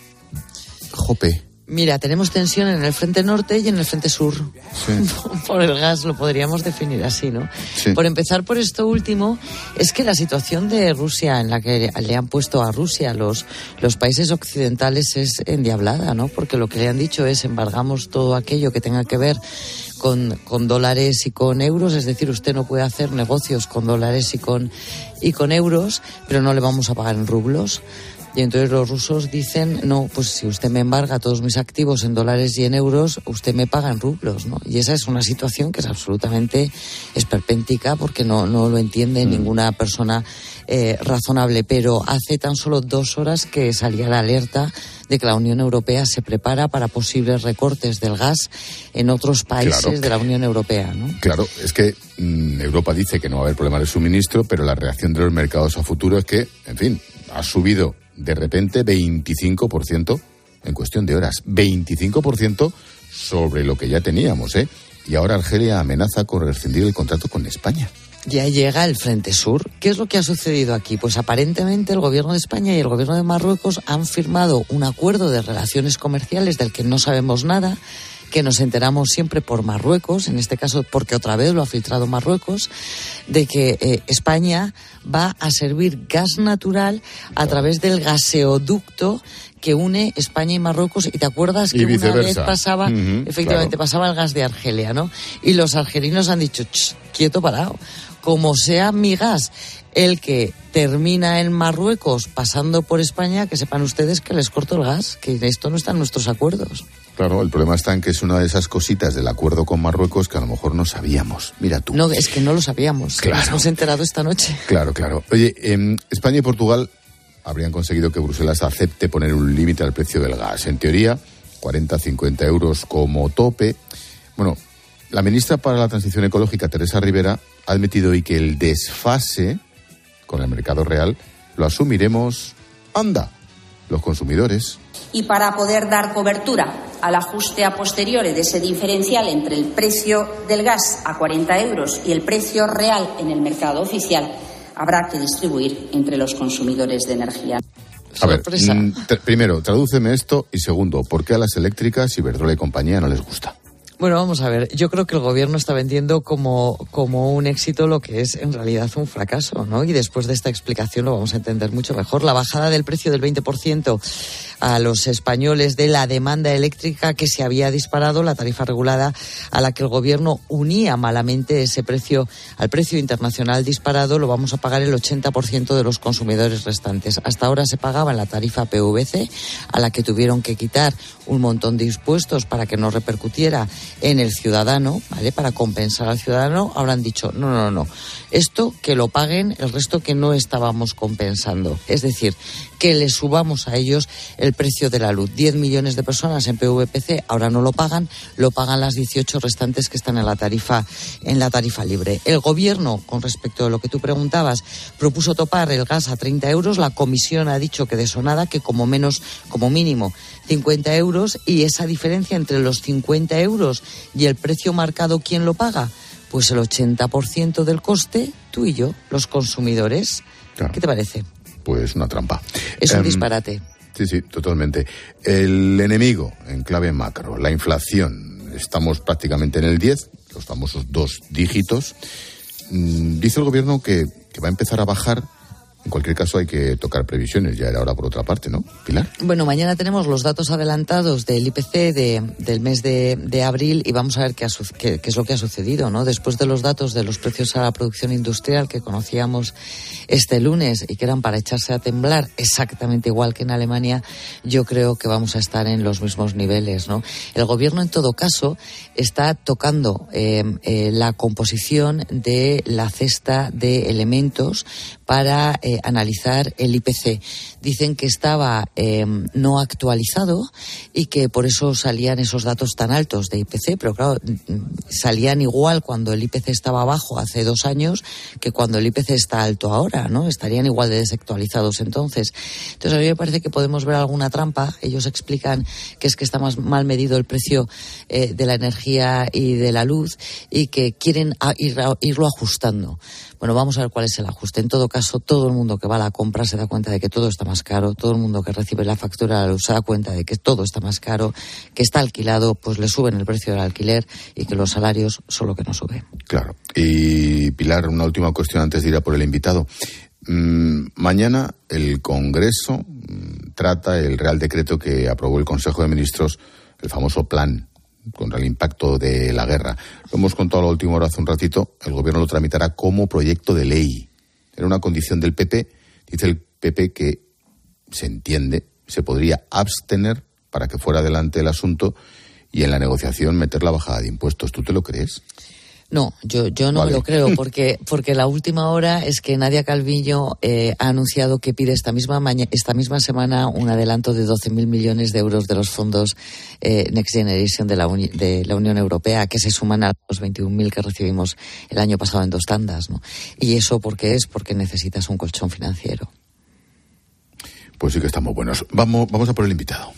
jope. Mira, tenemos tensión en el frente norte y en el frente sur. Sí. Por el gas lo podríamos definir así, ¿no? Sí. Por empezar por esto último, es que la situación de Rusia, en la que le han puesto a Rusia los, los países occidentales, es endiablada, ¿no? Porque lo que le han dicho es embargamos todo aquello que tenga que ver con, con dólares y con euros, es decir, usted no puede hacer negocios con dólares y con, y con euros, pero no le vamos a pagar en rublos. Y entonces los rusos dicen, no, pues si usted me embarga todos mis activos en dólares y en euros, usted me paga en rublos, ¿no? Y esa es una situación que es absolutamente esperpéntica porque no, no lo entiende mm. ninguna persona eh, razonable. Pero hace tan solo dos horas que salía la alerta de que la Unión Europea se prepara para posibles recortes del gas en otros países claro. de la Unión Europea, ¿no? Claro, es que mmm, Europa dice que no va a haber problema de suministro, pero la reacción de los mercados a futuro es que, en fin, ha subido de repente veinticinco por ciento en cuestión de horas. veinticinco por ciento sobre lo que ya teníamos, ¿eh? Y ahora Argelia amenaza con rescindir el contrato con España. Ya llega el Frente Sur. ¿Qué es lo que ha sucedido aquí? Pues aparentemente el gobierno de España y el gobierno de Marruecos han firmado un acuerdo de relaciones comerciales del que no sabemos nada, que nos enteramos siempre por Marruecos, en este caso porque otra vez lo ha filtrado Marruecos, de que eh, España va a servir gas natural a través del gaseoducto que une España y Marruecos. Y te acuerdas que una vez pasaba, uh-huh, efectivamente, claro. pasaba el gas de Argelia, ¿no? Y los argelinos han dicho, quieto parado, como sea mi gas el que termina en Marruecos pasando por España, que sepan ustedes que les corto el gas, que esto no está en nuestros acuerdos. Claro, el problema está en que es una de esas cositas del acuerdo con Marruecos que a lo mejor no sabíamos. Mira tú. No, es que no lo sabíamos. Claro. Nos hemos enterado esta noche. Claro, claro. Oye, eh, España y Portugal habrían conseguido que Bruselas acepte poner un límite al precio del gas. En teoría, cuarenta a cincuenta euros como tope. Bueno, la ministra para la Transición Ecológica, Teresa Rivera, ha admitido hoy que el desfase con el mercado real lo asumiremos, anda, los consumidores. Y para poder dar cobertura al ajuste a posteriori de ese diferencial entre el precio del gas a cuarenta euros y el precio real en el mercado oficial, habrá que distribuir entre los consumidores de energía. A ver, t- primero, tradúceme esto y segundo, ¿por qué a las eléctricas, Iberdrola y compañía no les gusta? Bueno, vamos a ver, yo creo que el gobierno está vendiendo como, como un éxito lo que es en realidad un fracaso, ¿no? Y después de esta explicación lo vamos a entender mucho mejor. La bajada del precio del veinte por ciento a los españoles de la demanda eléctrica que se había disparado, la tarifa regulada a la que el gobierno unía malamente ese precio al precio internacional disparado, lo vamos a pagar el ochenta por ciento de los consumidores restantes. Hasta ahora se pagaba en la tarifa P V C, a la que tuvieron que quitar un montón de impuestos para que no repercutiera en el ciudadano, ¿vale? Para compensar al ciudadano, habrán dicho, no, no, no, esto que lo paguen el resto que no estábamos compensando. Es decir, que le subamos a ellos el precio de la luz. diez millones de personas en P V P C ahora no lo pagan, lo pagan las dieciocho restantes que están en la tarifa, en la tarifa libre. El gobierno, con respecto a lo que tú preguntabas, propuso topar el gas a treinta euros, la comisión ha dicho que de sonada, que como menos, como mínimo, cincuenta euros, y esa diferencia entre los cincuenta euros y el precio marcado, ¿quién lo paga? Pues el ochenta por ciento del coste, tú y yo, los consumidores. Claro. ¿Qué te parece? Pues una trampa. Es un um, disparate. Sí, sí, totalmente. El enemigo en clave macro, la inflación. Estamos prácticamente en el diez, los famosos dos dígitos. Mm, dice el gobierno que, que va a empezar a bajar. En cualquier caso hay que tocar previsiones, ya era hora por otra parte, ¿no, Pilar? Bueno, mañana tenemos los datos adelantados del I P C de, del mes de, de abril y vamos a ver qué, ha, qué, qué es lo que ha sucedido, ¿no? Después de los datos de los precios a la producción industrial que conocíamos este lunes y que eran para echarse a temblar exactamente igual que en Alemania, yo creo que vamos a estar en los mismos niveles, ¿no? El gobierno, en todo caso, está tocando eh, eh, la composición de la cesta de elementos para eh, analizar el I P C. Dicen que estaba eh, no actualizado y que por eso salían esos datos tan altos de I P C, pero claro, salían igual cuando el I P C estaba bajo hace dos años que cuando el I P C está alto ahora, ¿no? Estarían igual de desactualizados entonces. Entonces a mí me parece que podemos ver alguna trampa. Ellos explican que es que está más mal medido el precio eh, de la energía y de la luz y que quieren a, ir a, irlo ajustando. Bueno, vamos a ver cuál es el ajuste. En todo caso, todo el mundo que va a la compra se da cuenta de que todo está más caro, todo el mundo que recibe la factura de la luz se da cuenta de que todo está más caro, que está alquilado, pues le suben el precio del alquiler y que los salarios solo que no suben. Claro. Y Pilar, una última cuestión antes de ir a por el invitado. Mm, mañana el Congreso mm, trata el Real Decreto que aprobó el Consejo de Ministros, el famoso plan contra el impacto de la guerra. Lo hemos contado a la última hora hace un ratito. El gobierno lo tramitará como proyecto de ley. Era una condición del P P. Dice el P P que se entiende, se podría abstener para que fuera adelante el asunto y en la negociación meter la bajada de impuestos. ¿Tú te lo crees? No, yo yo no vale. me lo creo, porque porque la última hora es que Nadia Calviño eh, ha anunciado que pide esta misma maña, esta misma semana un adelanto de doce mil millones de euros de los fondos eh, Next Generation de la, Uni, de la Unión Europea, que se suman a los veintiún mil que recibimos el año pasado en dos tandas, ¿no? Y eso porque es porque necesitas un colchón financiero. Pues sí que estamos buenos. Vamos, vamos a por el invitado.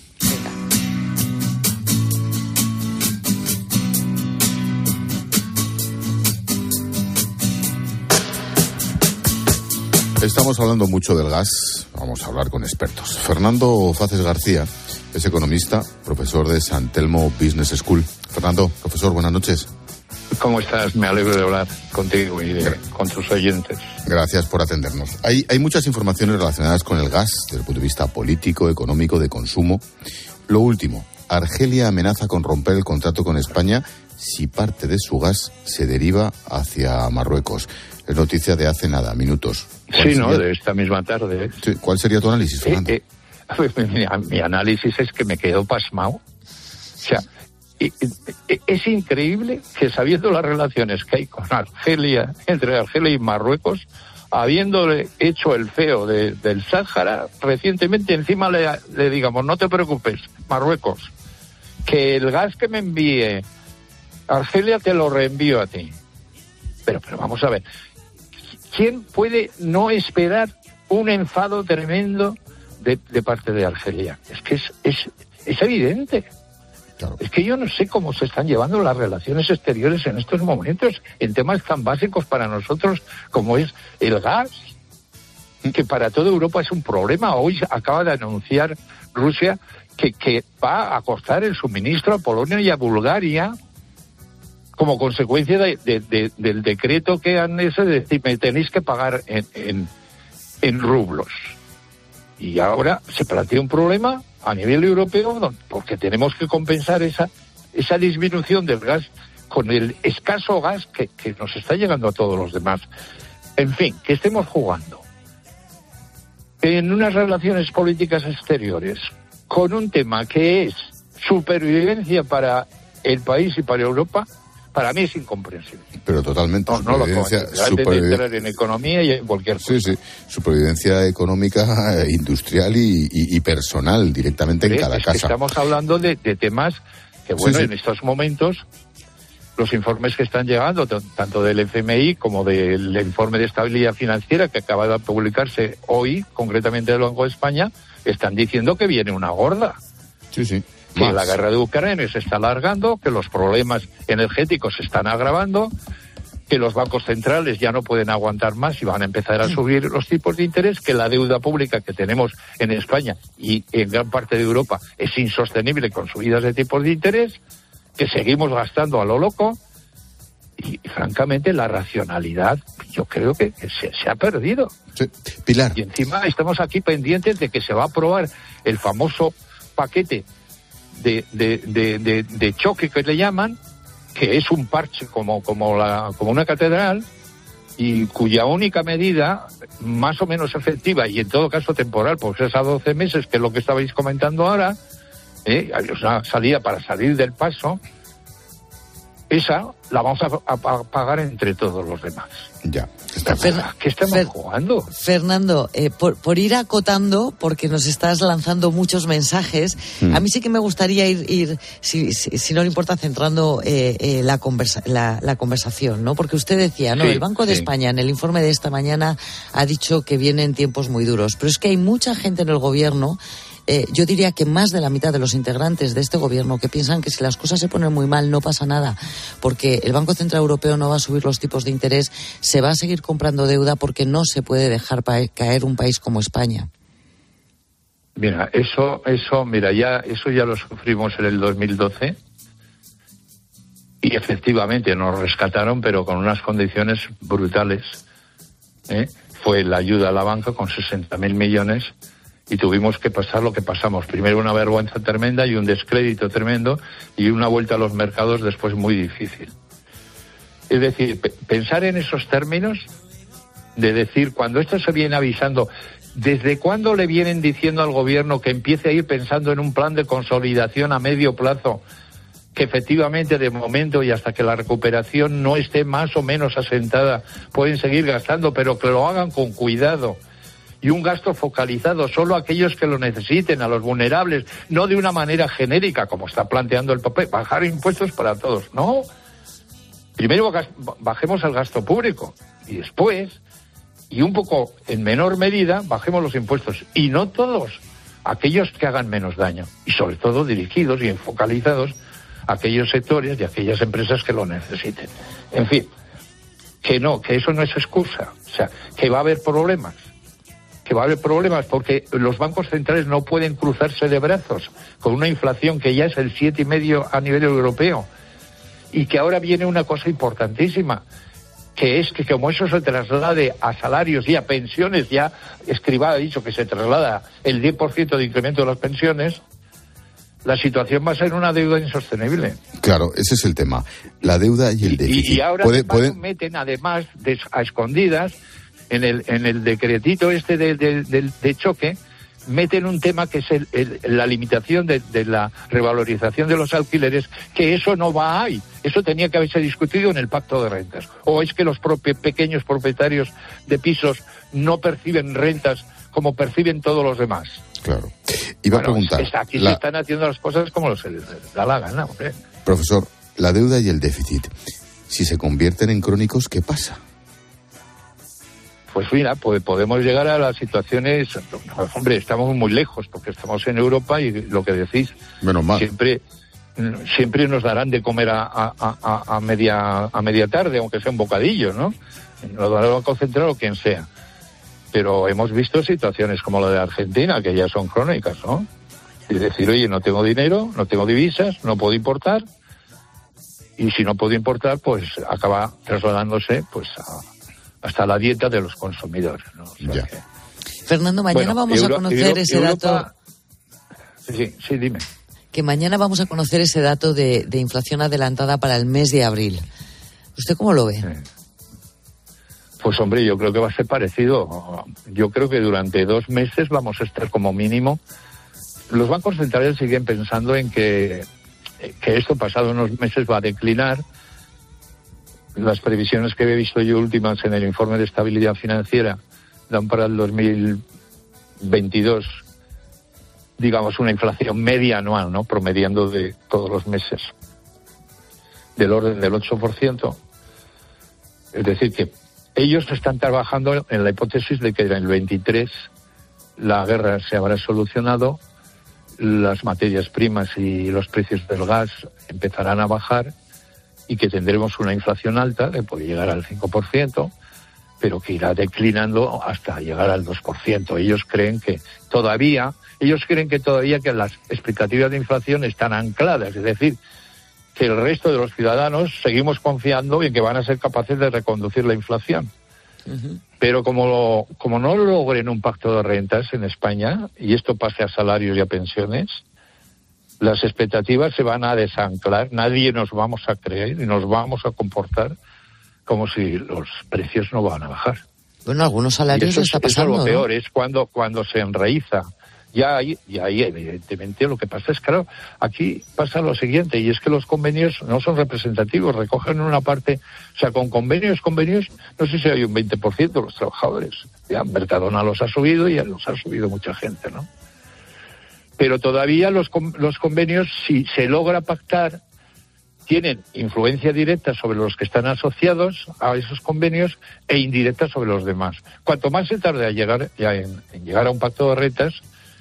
Estamos hablando mucho del gas, vamos a hablar con expertos. Fernando Faces García es economista, profesor de San Telmo Business School. Fernando, profesor, buenas noches. ¿Cómo estás? Me alegro de hablar contigo y de, con tus oyentes. Gracias por atendernos. Hay, hay muchas informaciones relacionadas con el gas, desde el punto de vista político, económico, de consumo. Lo último, Argelia amenaza con romper el contrato con España si parte de su gas se deriva hacia Marruecos. Es noticia de hace nada, minutos. Sí, no, de esta misma tarde. Sí, ¿cuál sería tu análisis, Fernando? Eh, eh, mi, mi análisis es que me quedo pasmado. O sea, eh, eh, es increíble que sabiendo las relaciones que hay con Argelia, entre Argelia y Marruecos, habiéndole hecho el feo de, del Sáhara, recientemente encima le, le digamos, no te preocupes, Marruecos, que el gas que me envíe Argelia te lo reenvío a ti. Pero, pero vamos a ver, ¿quién puede no esperar un enfado tremendo de, de parte de Argelia? Es que es, es, es evidente. Claro. Es que yo no sé cómo se están llevando las relaciones exteriores en estos momentos en temas tan básicos para nosotros como es el gas, que para toda Europa es un problema. Hoy acaba de anunciar Rusia que, que va a cortar el suministro a Polonia y a Bulgaria como consecuencia de, de, de, del decreto que han hecho de decir, me tenéis que pagar en, en, en rublos. Y ahora se plantea un problema a nivel europeo porque tenemos que compensar esa, esa disminución del gas con el escaso gas que, que nos está llegando a todos los demás. En fin, que estemos jugando en unas relaciones políticas exteriores con un tema que es supervivencia para el país y para Europa, para mí es incomprensible. Pero totalmente. No, no lo supervivencia, antes de entrar en economía y en cualquier cosa. Sí, sí. Supervivencia económica, industrial y, y, y personal, directamente en cada es casa. Que estamos hablando de, de temas que, bueno, sí, sí. en estos momentos, los informes que están llegando, t- tanto del F M I como del informe de estabilidad financiera que acaba de publicarse hoy, concretamente del Banco de España, están diciendo que viene una gorda. Sí, sí. Que Más. la guerra de Ucrania se está alargando, que los problemas energéticos se están agravando, que los bancos centrales ya no pueden aguantar más y van a empezar a subir los tipos de interés, que la deuda pública que tenemos en España y en gran parte de Europa es insostenible con subidas de tipos de interés, que seguimos gastando a lo loco y, y francamente la racionalidad yo creo que, que se, se ha perdido. Sí. Pilar. Y encima estamos aquí pendientes de que se va a aprobar el famoso paquete De, de, de, de, de choque que le llaman, que es un parche como, como, la, como una catedral y cuya única medida, más o menos efectiva y en todo caso temporal, porque es a doce meses, que es lo que estabais comentando ahora, ¿eh? Hay una salida para salir del paso, esa la vamos a, a, a pagar entre todos los demás. Ya. Fer- ¿Qué estamos Fer- jugando? Fernando, eh, por, por ir acotando, porque nos estás lanzando muchos mensajes, mm. a mí sí que me gustaría ir, ir si, si, si no le importa, centrando eh, eh, la, conversa- la, la conversación, ¿no? Porque usted decía, ¿no? Sí, el Banco de sí. España, en el informe de esta mañana, ha dicho que vienen tiempos muy duros, pero es que hay mucha gente en el gobierno. Eh, yo diría que más de la mitad de los integrantes de este gobierno que piensan que si las cosas se ponen muy mal no pasa nada, porque el Banco Central Europeo no va a subir los tipos de interés, se va a seguir comprando deuda porque no se puede dejar pa- caer un país como España. Mira, eso, eso, mira, ya, eso ya lo sufrimos en el dos mil doce y efectivamente nos rescataron, pero con unas condiciones brutales. ¿eh? Fue la ayuda a la banca con sesenta mil millones. Y tuvimos que pasar lo que pasamos. Primero una vergüenza tremenda y un descrédito tremendo y una vuelta a los mercados después muy difícil. Es decir, p- pensar en esos términos de decir, cuando esto se viene avisando, ¿desde cuándo le vienen diciendo al gobierno que empiece a ir pensando en un plan de consolidación a medio plazo, que efectivamente de momento y hasta que la recuperación no esté más o menos asentada pueden seguir gastando, pero que lo hagan con cuidado? Y un gasto focalizado solo a aquellos que lo necesiten, a los vulnerables, no de una manera genérica, como está planteando el papel, bajar impuestos para todos. No. Primero bajemos el gasto público y después, y un poco en menor medida, bajemos los impuestos. Y no todos, aquellos que hagan menos daño. Y sobre todo dirigidos y focalizados a aquellos sectores y a aquellas empresas que lo necesiten. En fin, que no, que eso no es excusa. O sea, que va a haber problemas. que va a haber problemas porque los bancos centrales no pueden cruzarse de brazos con una inflación que ya es el siete y medio a nivel europeo y que ahora viene una cosa importantísima, que es que como eso se traslade a salarios y a pensiones, ya Escrivá ha dicho que se traslada el diez por ciento de incremento de las pensiones, la situación va a ser una deuda insostenible. Claro, ese es el tema, la deuda y el déficit. Y, y ahora ¿Puede, se puede... meten además de, a escondidas en el en el decretito este de, de, de, de choque, meten un tema que es el, el, la limitación de, de la revalorización de los alquileres, que eso no va ahí. Eso tenía que haberse discutido en el pacto de rentas. O es que los propi- pequeños propietarios de pisos no perciben rentas como perciben todos los demás. Claro. Iba bueno, a preguntar. Es, aquí la... se están haciendo las cosas como se les da la gana, hombre. Profesor, la deuda y el déficit, si se convierten en crónicos, ¿qué pasa? Pues mira, pues podemos llegar a las situaciones, hombre, estamos muy lejos porque estamos en Europa y lo que decís, menos mal, siempre, siempre nos darán de comer a, a, a, a media a media tarde, aunque sea un bocadillo, ¿no? Nos dará el Banco Central o quien sea. Pero hemos visto situaciones como la de Argentina, que ya son crónicas, ¿no? Es decir, oye, no tengo dinero, no tengo divisas, no puedo importar, y si no puedo importar, pues acaba trasladándose, pues, a hasta la dieta de los consumidores, ¿no? O sea ya. Que... Fernando, mañana Bueno, vamos Euro, a conocer Euro, ese Europa, dato. Sí, sí, dime. Que mañana vamos a conocer ese dato de, de inflación adelantada para el mes de abril. ¿Usted cómo lo ve? Sí. Pues hombre, yo creo que va a ser parecido. Yo creo que durante dos meses vamos a estar como mínimo. Los bancos centrales siguen pensando en que, que esto pasado unos meses va a declinar. Las previsiones que he visto yo últimas en el informe de estabilidad financiera dan para el dos mil veintidós, digamos, una inflación media anual, ¿no? Promediando de todos los meses, del orden del ocho por ciento. Es decir, que ellos están trabajando en la hipótesis de que en el veintitrés la guerra se habrá solucionado, las materias primas y los precios del gas empezarán a bajar y que tendremos una inflación alta, que puede llegar al cinco por ciento, pero que irá declinando hasta llegar al dos por ciento. Ellos creen que todavía, ellos creen que todavía que las expectativas de inflación están ancladas, es decir, que el resto de los ciudadanos seguimos confiando en que van a ser capaces de reconducir la inflación. Uh-huh. Pero como, lo, como no logren un pacto de rentas en España, y esto pase a salarios y a pensiones, las expectativas se van a desanclar, nadie nos vamos a creer y nos vamos a comportar como si los precios no van a bajar. Bueno, algunos salarios eso está es, pasando, eso es lo peor, ¿no? es cuando, cuando se enraiza. Ya ahí, ya ahí, evidentemente, lo que pasa es, claro, aquí pasa lo siguiente, y es que los convenios no son representativos, recogen una parte, o sea, con convenios, convenios, no sé si hay un veinte por ciento de los trabajadores. Ya Mercadona los ha subido y ya los ha subido mucha gente, ¿no? Pero todavía los, los convenios, si se logra pactar, tienen influencia directa sobre los que están asociados a esos convenios e indirecta sobre los demás. Cuanto más se tarde a llegar, ya en, en llegar a un pacto de rentas,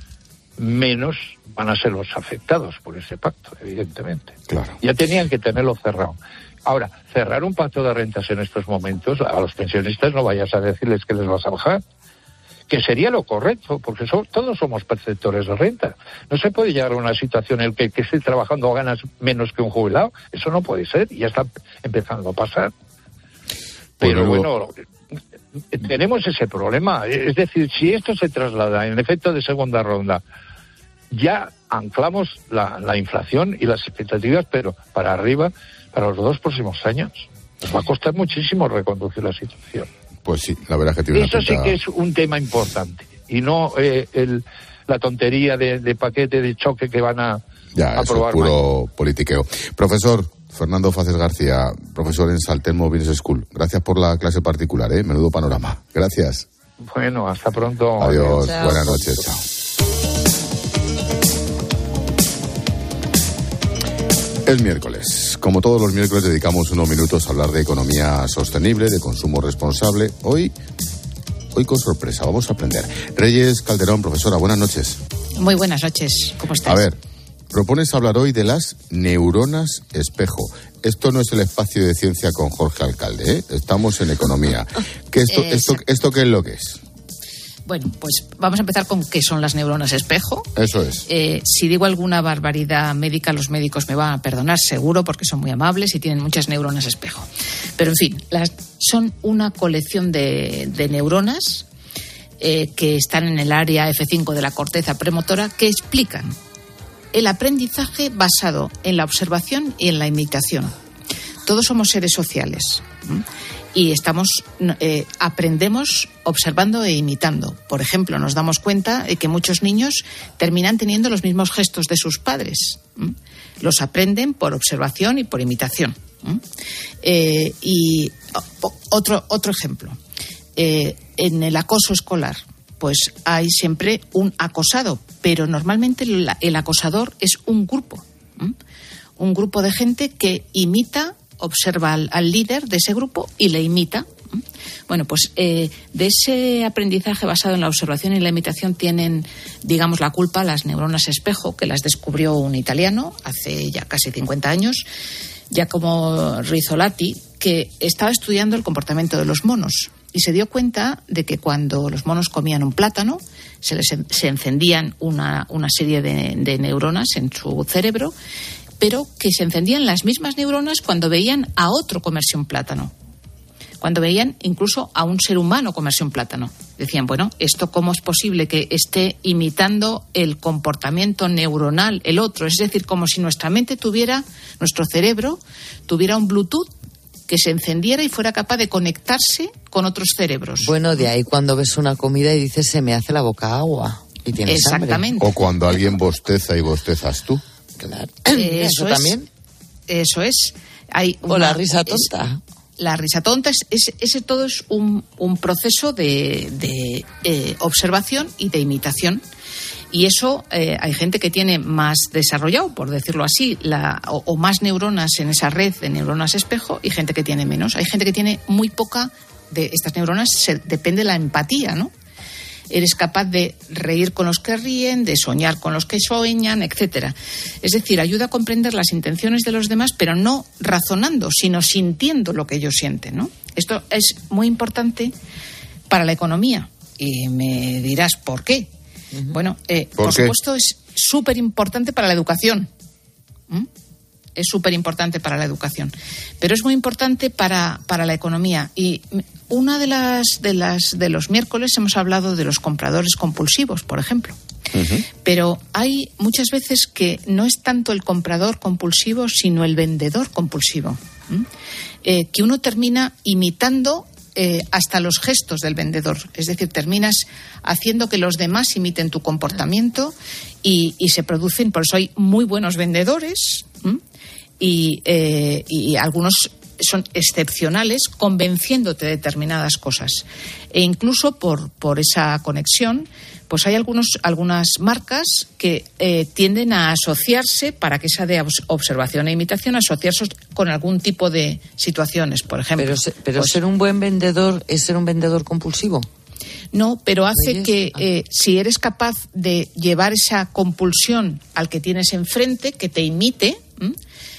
menos van a ser los afectados por ese pacto, evidentemente. Claro. Ya tenían que tenerlo cerrado. Ahora, cerrar un pacto de rentas en estos momentos, a los pensionistas no vayas a decirles que les vas a bajar, que sería lo correcto, porque so, todos somos perceptores de renta. No se puede llegar a una situación en la que el que esté trabajando ganas menos que un jubilado. Eso no puede ser, y ya está empezando a pasar. Pero bueno, tenemos ese problema. Es decir, si esto se traslada en efecto de segunda ronda, ya anclamos la, la inflación y las expectativas, pero para arriba, para los dos próximos años. Nos va a costar muchísimo reconducir la situación. Pues sí, la verdad es que tiene Eso una pinta... sí que es un tema importante, y no eh, el, la tontería de, de paquete de choque que van a ya, aprobar. Eso es puro politiqueo. Profesor Fernando Faces García, profesor en Saltermo Business School, gracias por la clase particular, ¿eh? Menudo panorama. Gracias. Bueno, hasta pronto. Adiós, Chao. Buenas noches, chao. Es miércoles. Como todos los miércoles dedicamos unos minutos a hablar de economía sostenible, de consumo responsable. Hoy, hoy con sorpresa, vamos a aprender. Reyes Calderón, profesora, buenas noches. Muy buenas noches, ¿cómo estás? A ver, propones hablar hoy de las neuronas espejo. Esto no es el espacio de ciencia con Jorge Alcalde, ¿eh? Estamos en economía. ¿Qué esto, esto, esto qué es lo que es? Bueno, pues vamos a empezar con qué son las neuronas espejo. Eso es. Eh, si digo alguna barbaridad médica, los médicos me van a perdonar, seguro, porque son muy amables y tienen muchas neuronas espejo. Pero, en fin, las, son una colección de, de neuronas eh, que están en el área F cinco de la corteza premotora, que explican el aprendizaje basado en la observación y en la imitación. Todos somos seres sociales. ¿m? Y estamos eh, aprendemos observando e imitando. Por ejemplo, nos damos cuenta de que muchos niños terminan teniendo los mismos gestos de sus padres. ¿Mm? Los aprenden por observación y por imitación. ¿Mm? Eh, y o, otro otro ejemplo. Eh, en el acoso escolar, pues hay siempre un acosado, pero normalmente el, el acosador es un grupo. ¿Mm? Un grupo de gente que imita, observa al, al líder de ese grupo y le imita. Bueno, pues eh, de ese aprendizaje basado en la observación y la imitación tienen, digamos, la culpa las neuronas espejo, que las descubrió un italiano hace ya casi cincuenta años, Giacomo Rizzolatti, que estaba estudiando el comportamiento de los monos y se dio cuenta de que cuando los monos comían un plátano se les se encendían una, una serie de, de neuronas en su cerebro, pero que se encendían las mismas neuronas cuando veían a otro comerse un plátano. cuando veían incluso a un ser humano comerse un plátano. Decían, bueno, ¿esto cómo es posible que esté imitando el comportamiento neuronal, el otro? Es decir, como si nuestra mente tuviera, nuestro cerebro tuviera un Bluetooth que se encendiera y fuera capaz de conectarse con otros cerebros. Bueno, de ahí cuando ves una comida y dices, se me hace la boca agua y tienes Exactamente. hambre. O cuando alguien bosteza y bostezas tú. Claro. Eso, ¿Eso es, también? Eso es. Hay o una, la risa tonta. Es, la risa tonta, es, es, ese todo es un, un proceso de, de eh, observación y de imitación. Y eso eh, hay gente que tiene más desarrollado, por decirlo así, la, o, o más neuronas en esa red de neuronas espejo y gente que tiene menos. Hay gente que tiene muy poca de estas neuronas, se, depende de la empatía, ¿no? Eres capaz de reír con los que ríen, de soñar con los que sueñan, etcétera. Es decir, ayuda a comprender las intenciones de los demás, pero no razonando, sino sintiendo lo que ellos sienten, ¿no? Esto es muy importante para la economía. Y me dirás, ¿por qué? Uh-huh. Bueno, eh, ¿Por, por qué? supuesto es súper importante para la educación. ¿Mm? Es súper importante para la educación. Pero es muy importante para, para la economía. Y una de las, de las de los miércoles hemos hablado de los compradores compulsivos, por ejemplo. Uh-huh. Pero hay muchas veces que no es tanto el comprador compulsivo, sino el vendedor compulsivo. ¿Mm? Eh, que uno termina imitando Eh, hasta los gestos del vendedor. Es decir, terminas haciendo que los demás imiten tu comportamiento y, y se producen, por eso hay muy buenos vendedores y, eh, y algunos son excepcionales convenciéndote de determinadas cosas. E incluso por, por esa conexión, pues hay algunos, algunas marcas que eh, tienden a asociarse, para que esa de observación e imitación, asociarse con algún tipo de situaciones, por ejemplo. Pero, se, pero pues, ser un buen vendedor es ser un vendedor compulsivo. No, pero hace que eh, si eres capaz de llevar esa compulsión al que tienes enfrente, que te imite, ¿m?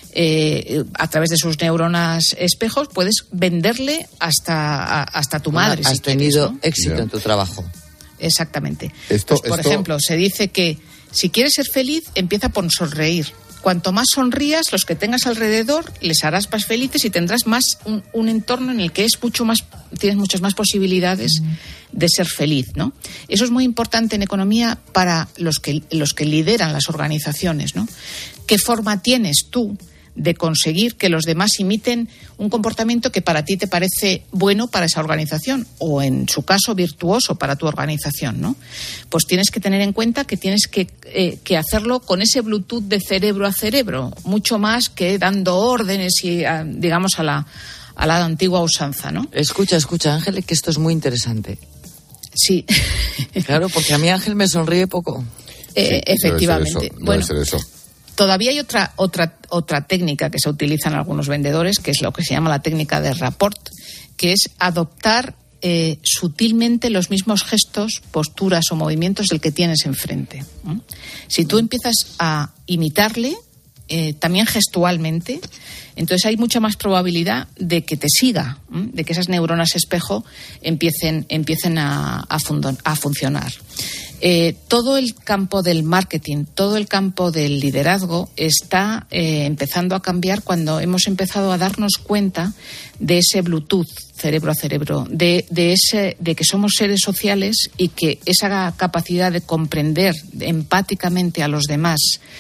Eh, a través de sus neuronas espejos, puedes venderle hasta, a, hasta tu madre. Has si tenido quieres, ¿no? éxito yeah. en tu trabajo. Exactamente. Esto, pues, por esto... ejemplo, se dice que si quieres ser feliz, empieza por sonreír. Cuanto más sonrías, los que tengas alrededor les harás más felices y tendrás más un, un entorno en el que es mucho más, tienes muchas más posibilidades mm. de ser feliz, ¿no? Eso es muy importante en economía para los que, los que lideran las organizaciones, ¿no? ¿Qué forma tienes tú de conseguir que los demás imiten un comportamiento que para ti te parece bueno para esa organización o, en su caso, virtuoso para tu organización, ¿no? Pues tienes que tener en cuenta que tienes que, eh, que hacerlo con ese Bluetooth de cerebro a cerebro, mucho más que dando órdenes y, a, digamos, a la, a la antigua usanza, ¿no? Escucha, escucha, Ángel, que esto es muy interesante. Sí. Claro, porque a mí Ángel me sonríe poco. Eh, sí, efectivamente. Debe ser eso, debe bueno, ser eso. Todavía hay otra, otra, otra técnica que se utiliza en algunos vendedores, que es lo que se llama la técnica de rapport, que es adoptar eh, sutilmente los mismos gestos, posturas o movimientos del que tienes enfrente. ¿Mm? Si tú empiezas a imitarle, eh, también gestualmente, entonces hay mucha más probabilidad de que te siga, ¿m? de que esas neuronas espejo empiecen, empiecen a, a, fundon, a funcionar. Eh, todo el campo del marketing, todo el campo del liderazgo está eh, empezando a cambiar cuando hemos empezado a darnos cuenta de ese Bluetooth cerebro a cerebro, de, de, ese, de que somos seres sociales y que esa capacidad de comprender empáticamente a los demás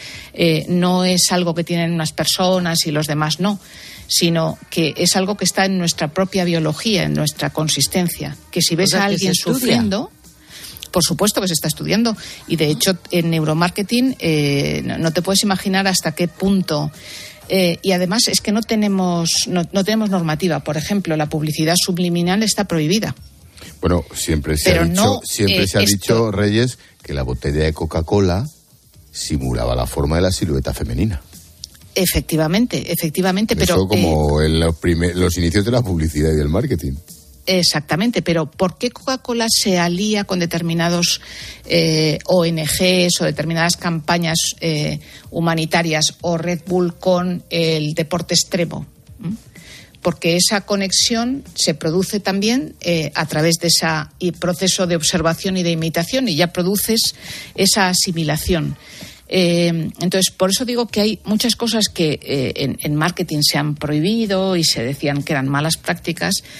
eh, no es algo que tienen unas personas y los demás no, sino que es algo que está en nuestra propia biología, en nuestra consistencia. Que si ves o sea, a alguien sufriendo... Por supuesto que se está estudiando y, de hecho, en neuromarketing eh, no, no te puedes imaginar hasta qué punto. Eh, y además es que no tenemos no, no tenemos normativa. Por ejemplo, la publicidad subliminal está prohibida. Bueno, siempre se Pero ha dicho, no, siempre eh, se ha esto... dicho, Reyes, que la botella de Coca-Cola simulaba la forma de la silueta femenina. Efectivamente, efectivamente. Eso pero como eh... en los, primer, los inicios de la publicidad y del marketing. Exactamente, pero ¿por qué Coca-Cola se alía con determinados eh, O N Ges o determinadas campañas eh, humanitarias o Red Bull con el deporte extremo? ¿Mm? Porque esa conexión se produce también eh, a través de ese proceso de observación y de imitación y ya produces esa asimilación. Eh, entonces, por eso digo que hay muchas cosas que eh, en, en marketing se han prohibido y se decían que eran malas prácticas.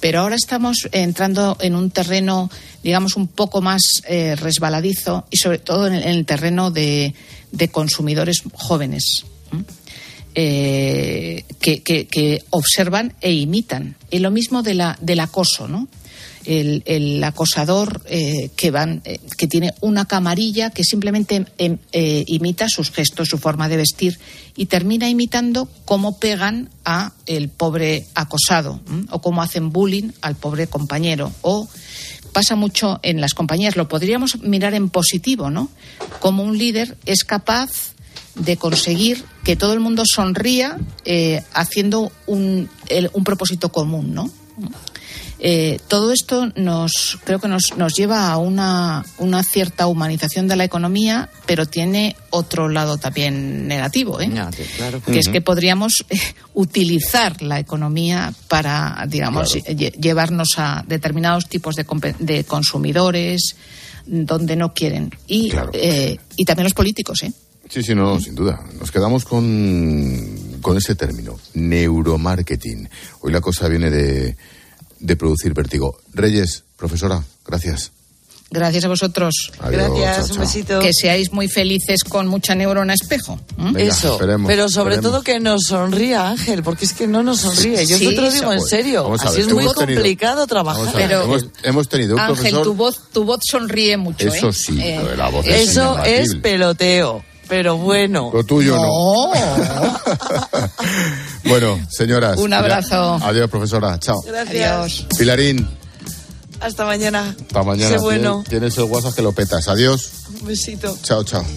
Pero ahora estamos entrando en un terreno, digamos, un poco más eh, resbaladizo y sobre todo en el, en el terreno de, de consumidores jóvenes. ¿Mm? Eh, que, que, que observan e imitan. Y lo mismo de la, del acoso, ¿no? El, el acosador eh, que van eh, que tiene una camarilla que simplemente eh, eh, imita sus gestos, su forma de vestir y termina imitando cómo pegan a el pobre acosado, ¿m? O cómo hacen bullying al pobre compañero. O pasa mucho en las compañías, lo podríamos mirar en positivo, ¿no? Como un líder es capaz de conseguir que todo el mundo sonría eh, haciendo un, el, un propósito común, ¿no? Eh, todo esto nos creo que nos, nos lleva a una, una cierta humanización de la economía, pero tiene otro lado también negativo, ¿eh? No, claro. Que uh-huh. es que podríamos eh, utilizar la economía para, digamos, claro. lle- llevarnos a determinados tipos de, comp- de consumidores donde no quieren. Y, claro. eh, y también los políticos, ¿eh? Sí, sí, no, sin duda. Nos quedamos con, con ese término, neuromarketing. Hoy la cosa viene de, de producir vértigo. Reyes, profesora, gracias. Gracias a vosotros. Adiós, Gracias, chao, un chao. besito. Que seáis muy felices con mucha neurona espejo. ¿Mm? Venga, Eso, esperemos, pero sobre esperemos. todo que nos sonría, Ángel, porque es que no nos sonríe. Yo Sí, te lo digo en pues, serio. vamos a Así ver, es muy hemos tenido- complicado trabajar. Vamos a ver, Pero- hemos, hemos tenido un Ángel, profesor... tu voz, tu voz sonríe mucho. Eso ¿eh? sí, Eh, lo de la voz es Eso es imbatible. peloteo, pero bueno. Lo tuyo no. No. Bueno, señoras. Un abrazo. ya- Adiós, profesora. Chao. Gracias. Adiós. Pilarín, Hasta mañana. hasta mañana. Sé bueno. Tienes, tienes el WhatsApp que lo petas. Adiós. Un besito. Chao, chao.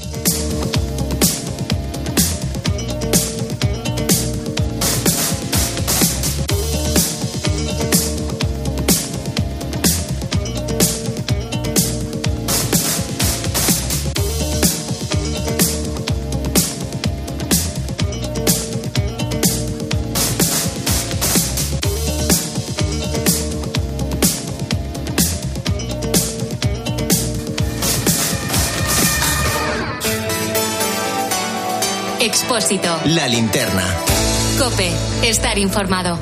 Expósito. La linterna. COPE. Estar informado.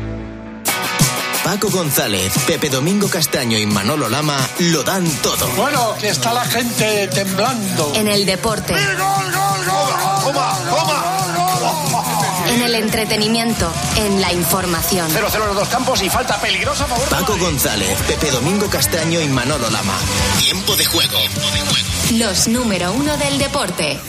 Paco González, Pepe Domingo Castaño y Manolo Lama lo dan todo. Bueno, que está la gente temblando. En el deporte. ¡Toma, toma! En el entretenimiento. En la información. cero cero los dos campos y falta peligrosa a favor. Paco González, Pepe Domingo Castaño y Manolo Lama. Tiempo de juego. Los número uno del deporte.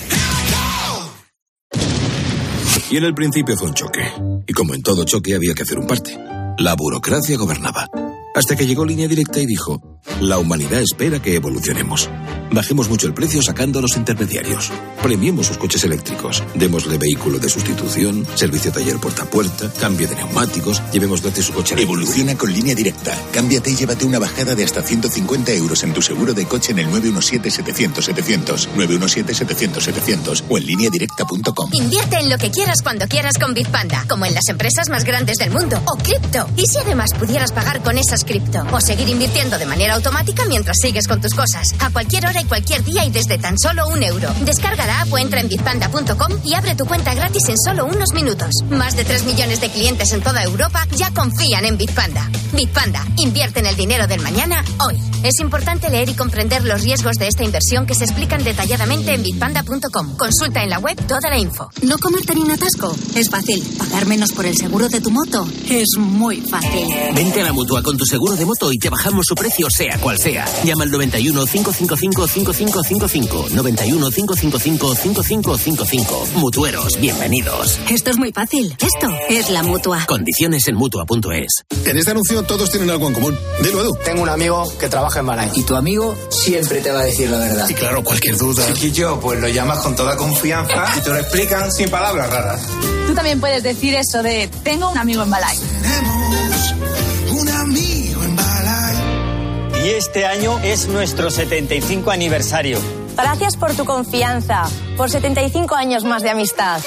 Y en el principio fue un choque. Y como en todo choque había que hacer un parte. La burocracia gobernaba. Hasta que llegó Línea Directa y dijo: la humanidad espera que evolucionemos. Bajemos mucho el precio sacando a los intermediarios. Premiemos sus coches eléctricos. Démosle vehículo de sustitución, servicio taller puerta a puerta, cambio de neumáticos, llevemos gratis su coche eléctrico. Evoluciona con Línea Directa. Cámbiate y llévate una bajada de hasta ciento cincuenta euros en tu seguro de coche en el nueve uno siete setecientos setecientos, nueve uno siete setecientos setecientos o en línea directa punto com. Invierte en lo que quieras cuando quieras con Bitpanda, como en las empresas más grandes del mundo, o cripto. ¿Y si además pudieras pagar con esas cripto? O seguir invirtiendo de manera automática mientras sigues con tus cosas, a cualquier hora y cualquier día y desde tan solo un euro. Descarga la app o entra en bitpanda punto com y abre tu cuenta gratis en solo unos minutos. Más de tres millones de clientes en toda Europa ya confían en Bitpanda. Bitpanda, invierte en el dinero del mañana hoy. Es importante leer y comprender los riesgos de esta inversión que se explican detalladamente en bitpanda punto com. Consulta en la web toda la info. ¿No comerte ni un atasco? Es fácil. ¿Pagar menos por el seguro de tu moto? Es muy fácil. Vente a la Mutua con tu seguro de moto y te bajamos su precio sea cual sea. Llama al noventa y uno, cinco cinco cinco, cinco cinco cinco cinco. noventa y uno, cinco cinco cinco, cinco cinco cinco cinco. Mutueros, bienvenidos. Esto es muy fácil. Esto es la Mutua. Condiciones en Mutua punto es. En este anuncio todos tienen algo en común. Dilo, Edu. Tengo un amigo que trabaja en Balay. Y tu amigo siempre te va a decir la verdad. Y claro, cualquier duda. Chiquillo, pues lo llamas con toda confianza y te lo explican sin palabras raras. Tú también puedes decir eso de tengo un amigo en Balay. Un amigo en Balay. Y este año es nuestro setenta y cinco aniversario. Gracias por tu confianza, por setenta y cinco años más de amistad.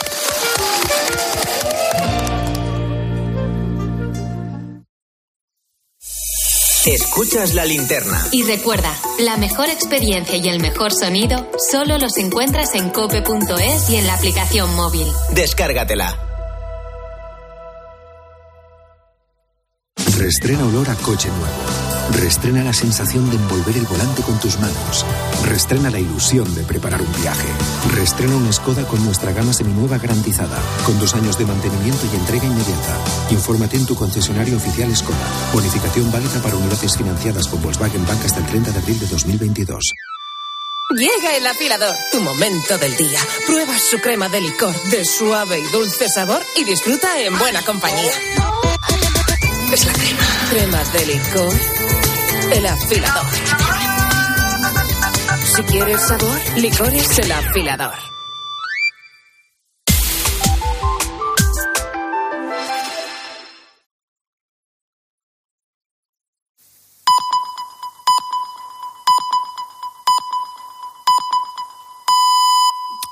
Escuchas la linterna. Y recuerda, la mejor experiencia y el mejor sonido solo los encuentras en cope punto es y en la aplicación móvil. Descárgatela. Reestrena olor a coche nuevo. Reestrena la sensación de envolver el volante con tus manos. Reestrena la ilusión de preparar un viaje. Reestrena un Skoda con nuestra gama seminueva garantizada, con dos años de mantenimiento y entrega inmediata. Infórmate en tu concesionario oficial Skoda. Bonificación válida para unidades financiadas con Volkswagen Bank hasta el treinta de abril de dos mil veintidós. Llega el afilador, tu momento del día. Prueba su crema de licor de suave y dulce sabor y disfruta en buena compañía. Es la crema. Crema de licor. El afilador. Si quieres sabor, licor es el afilador.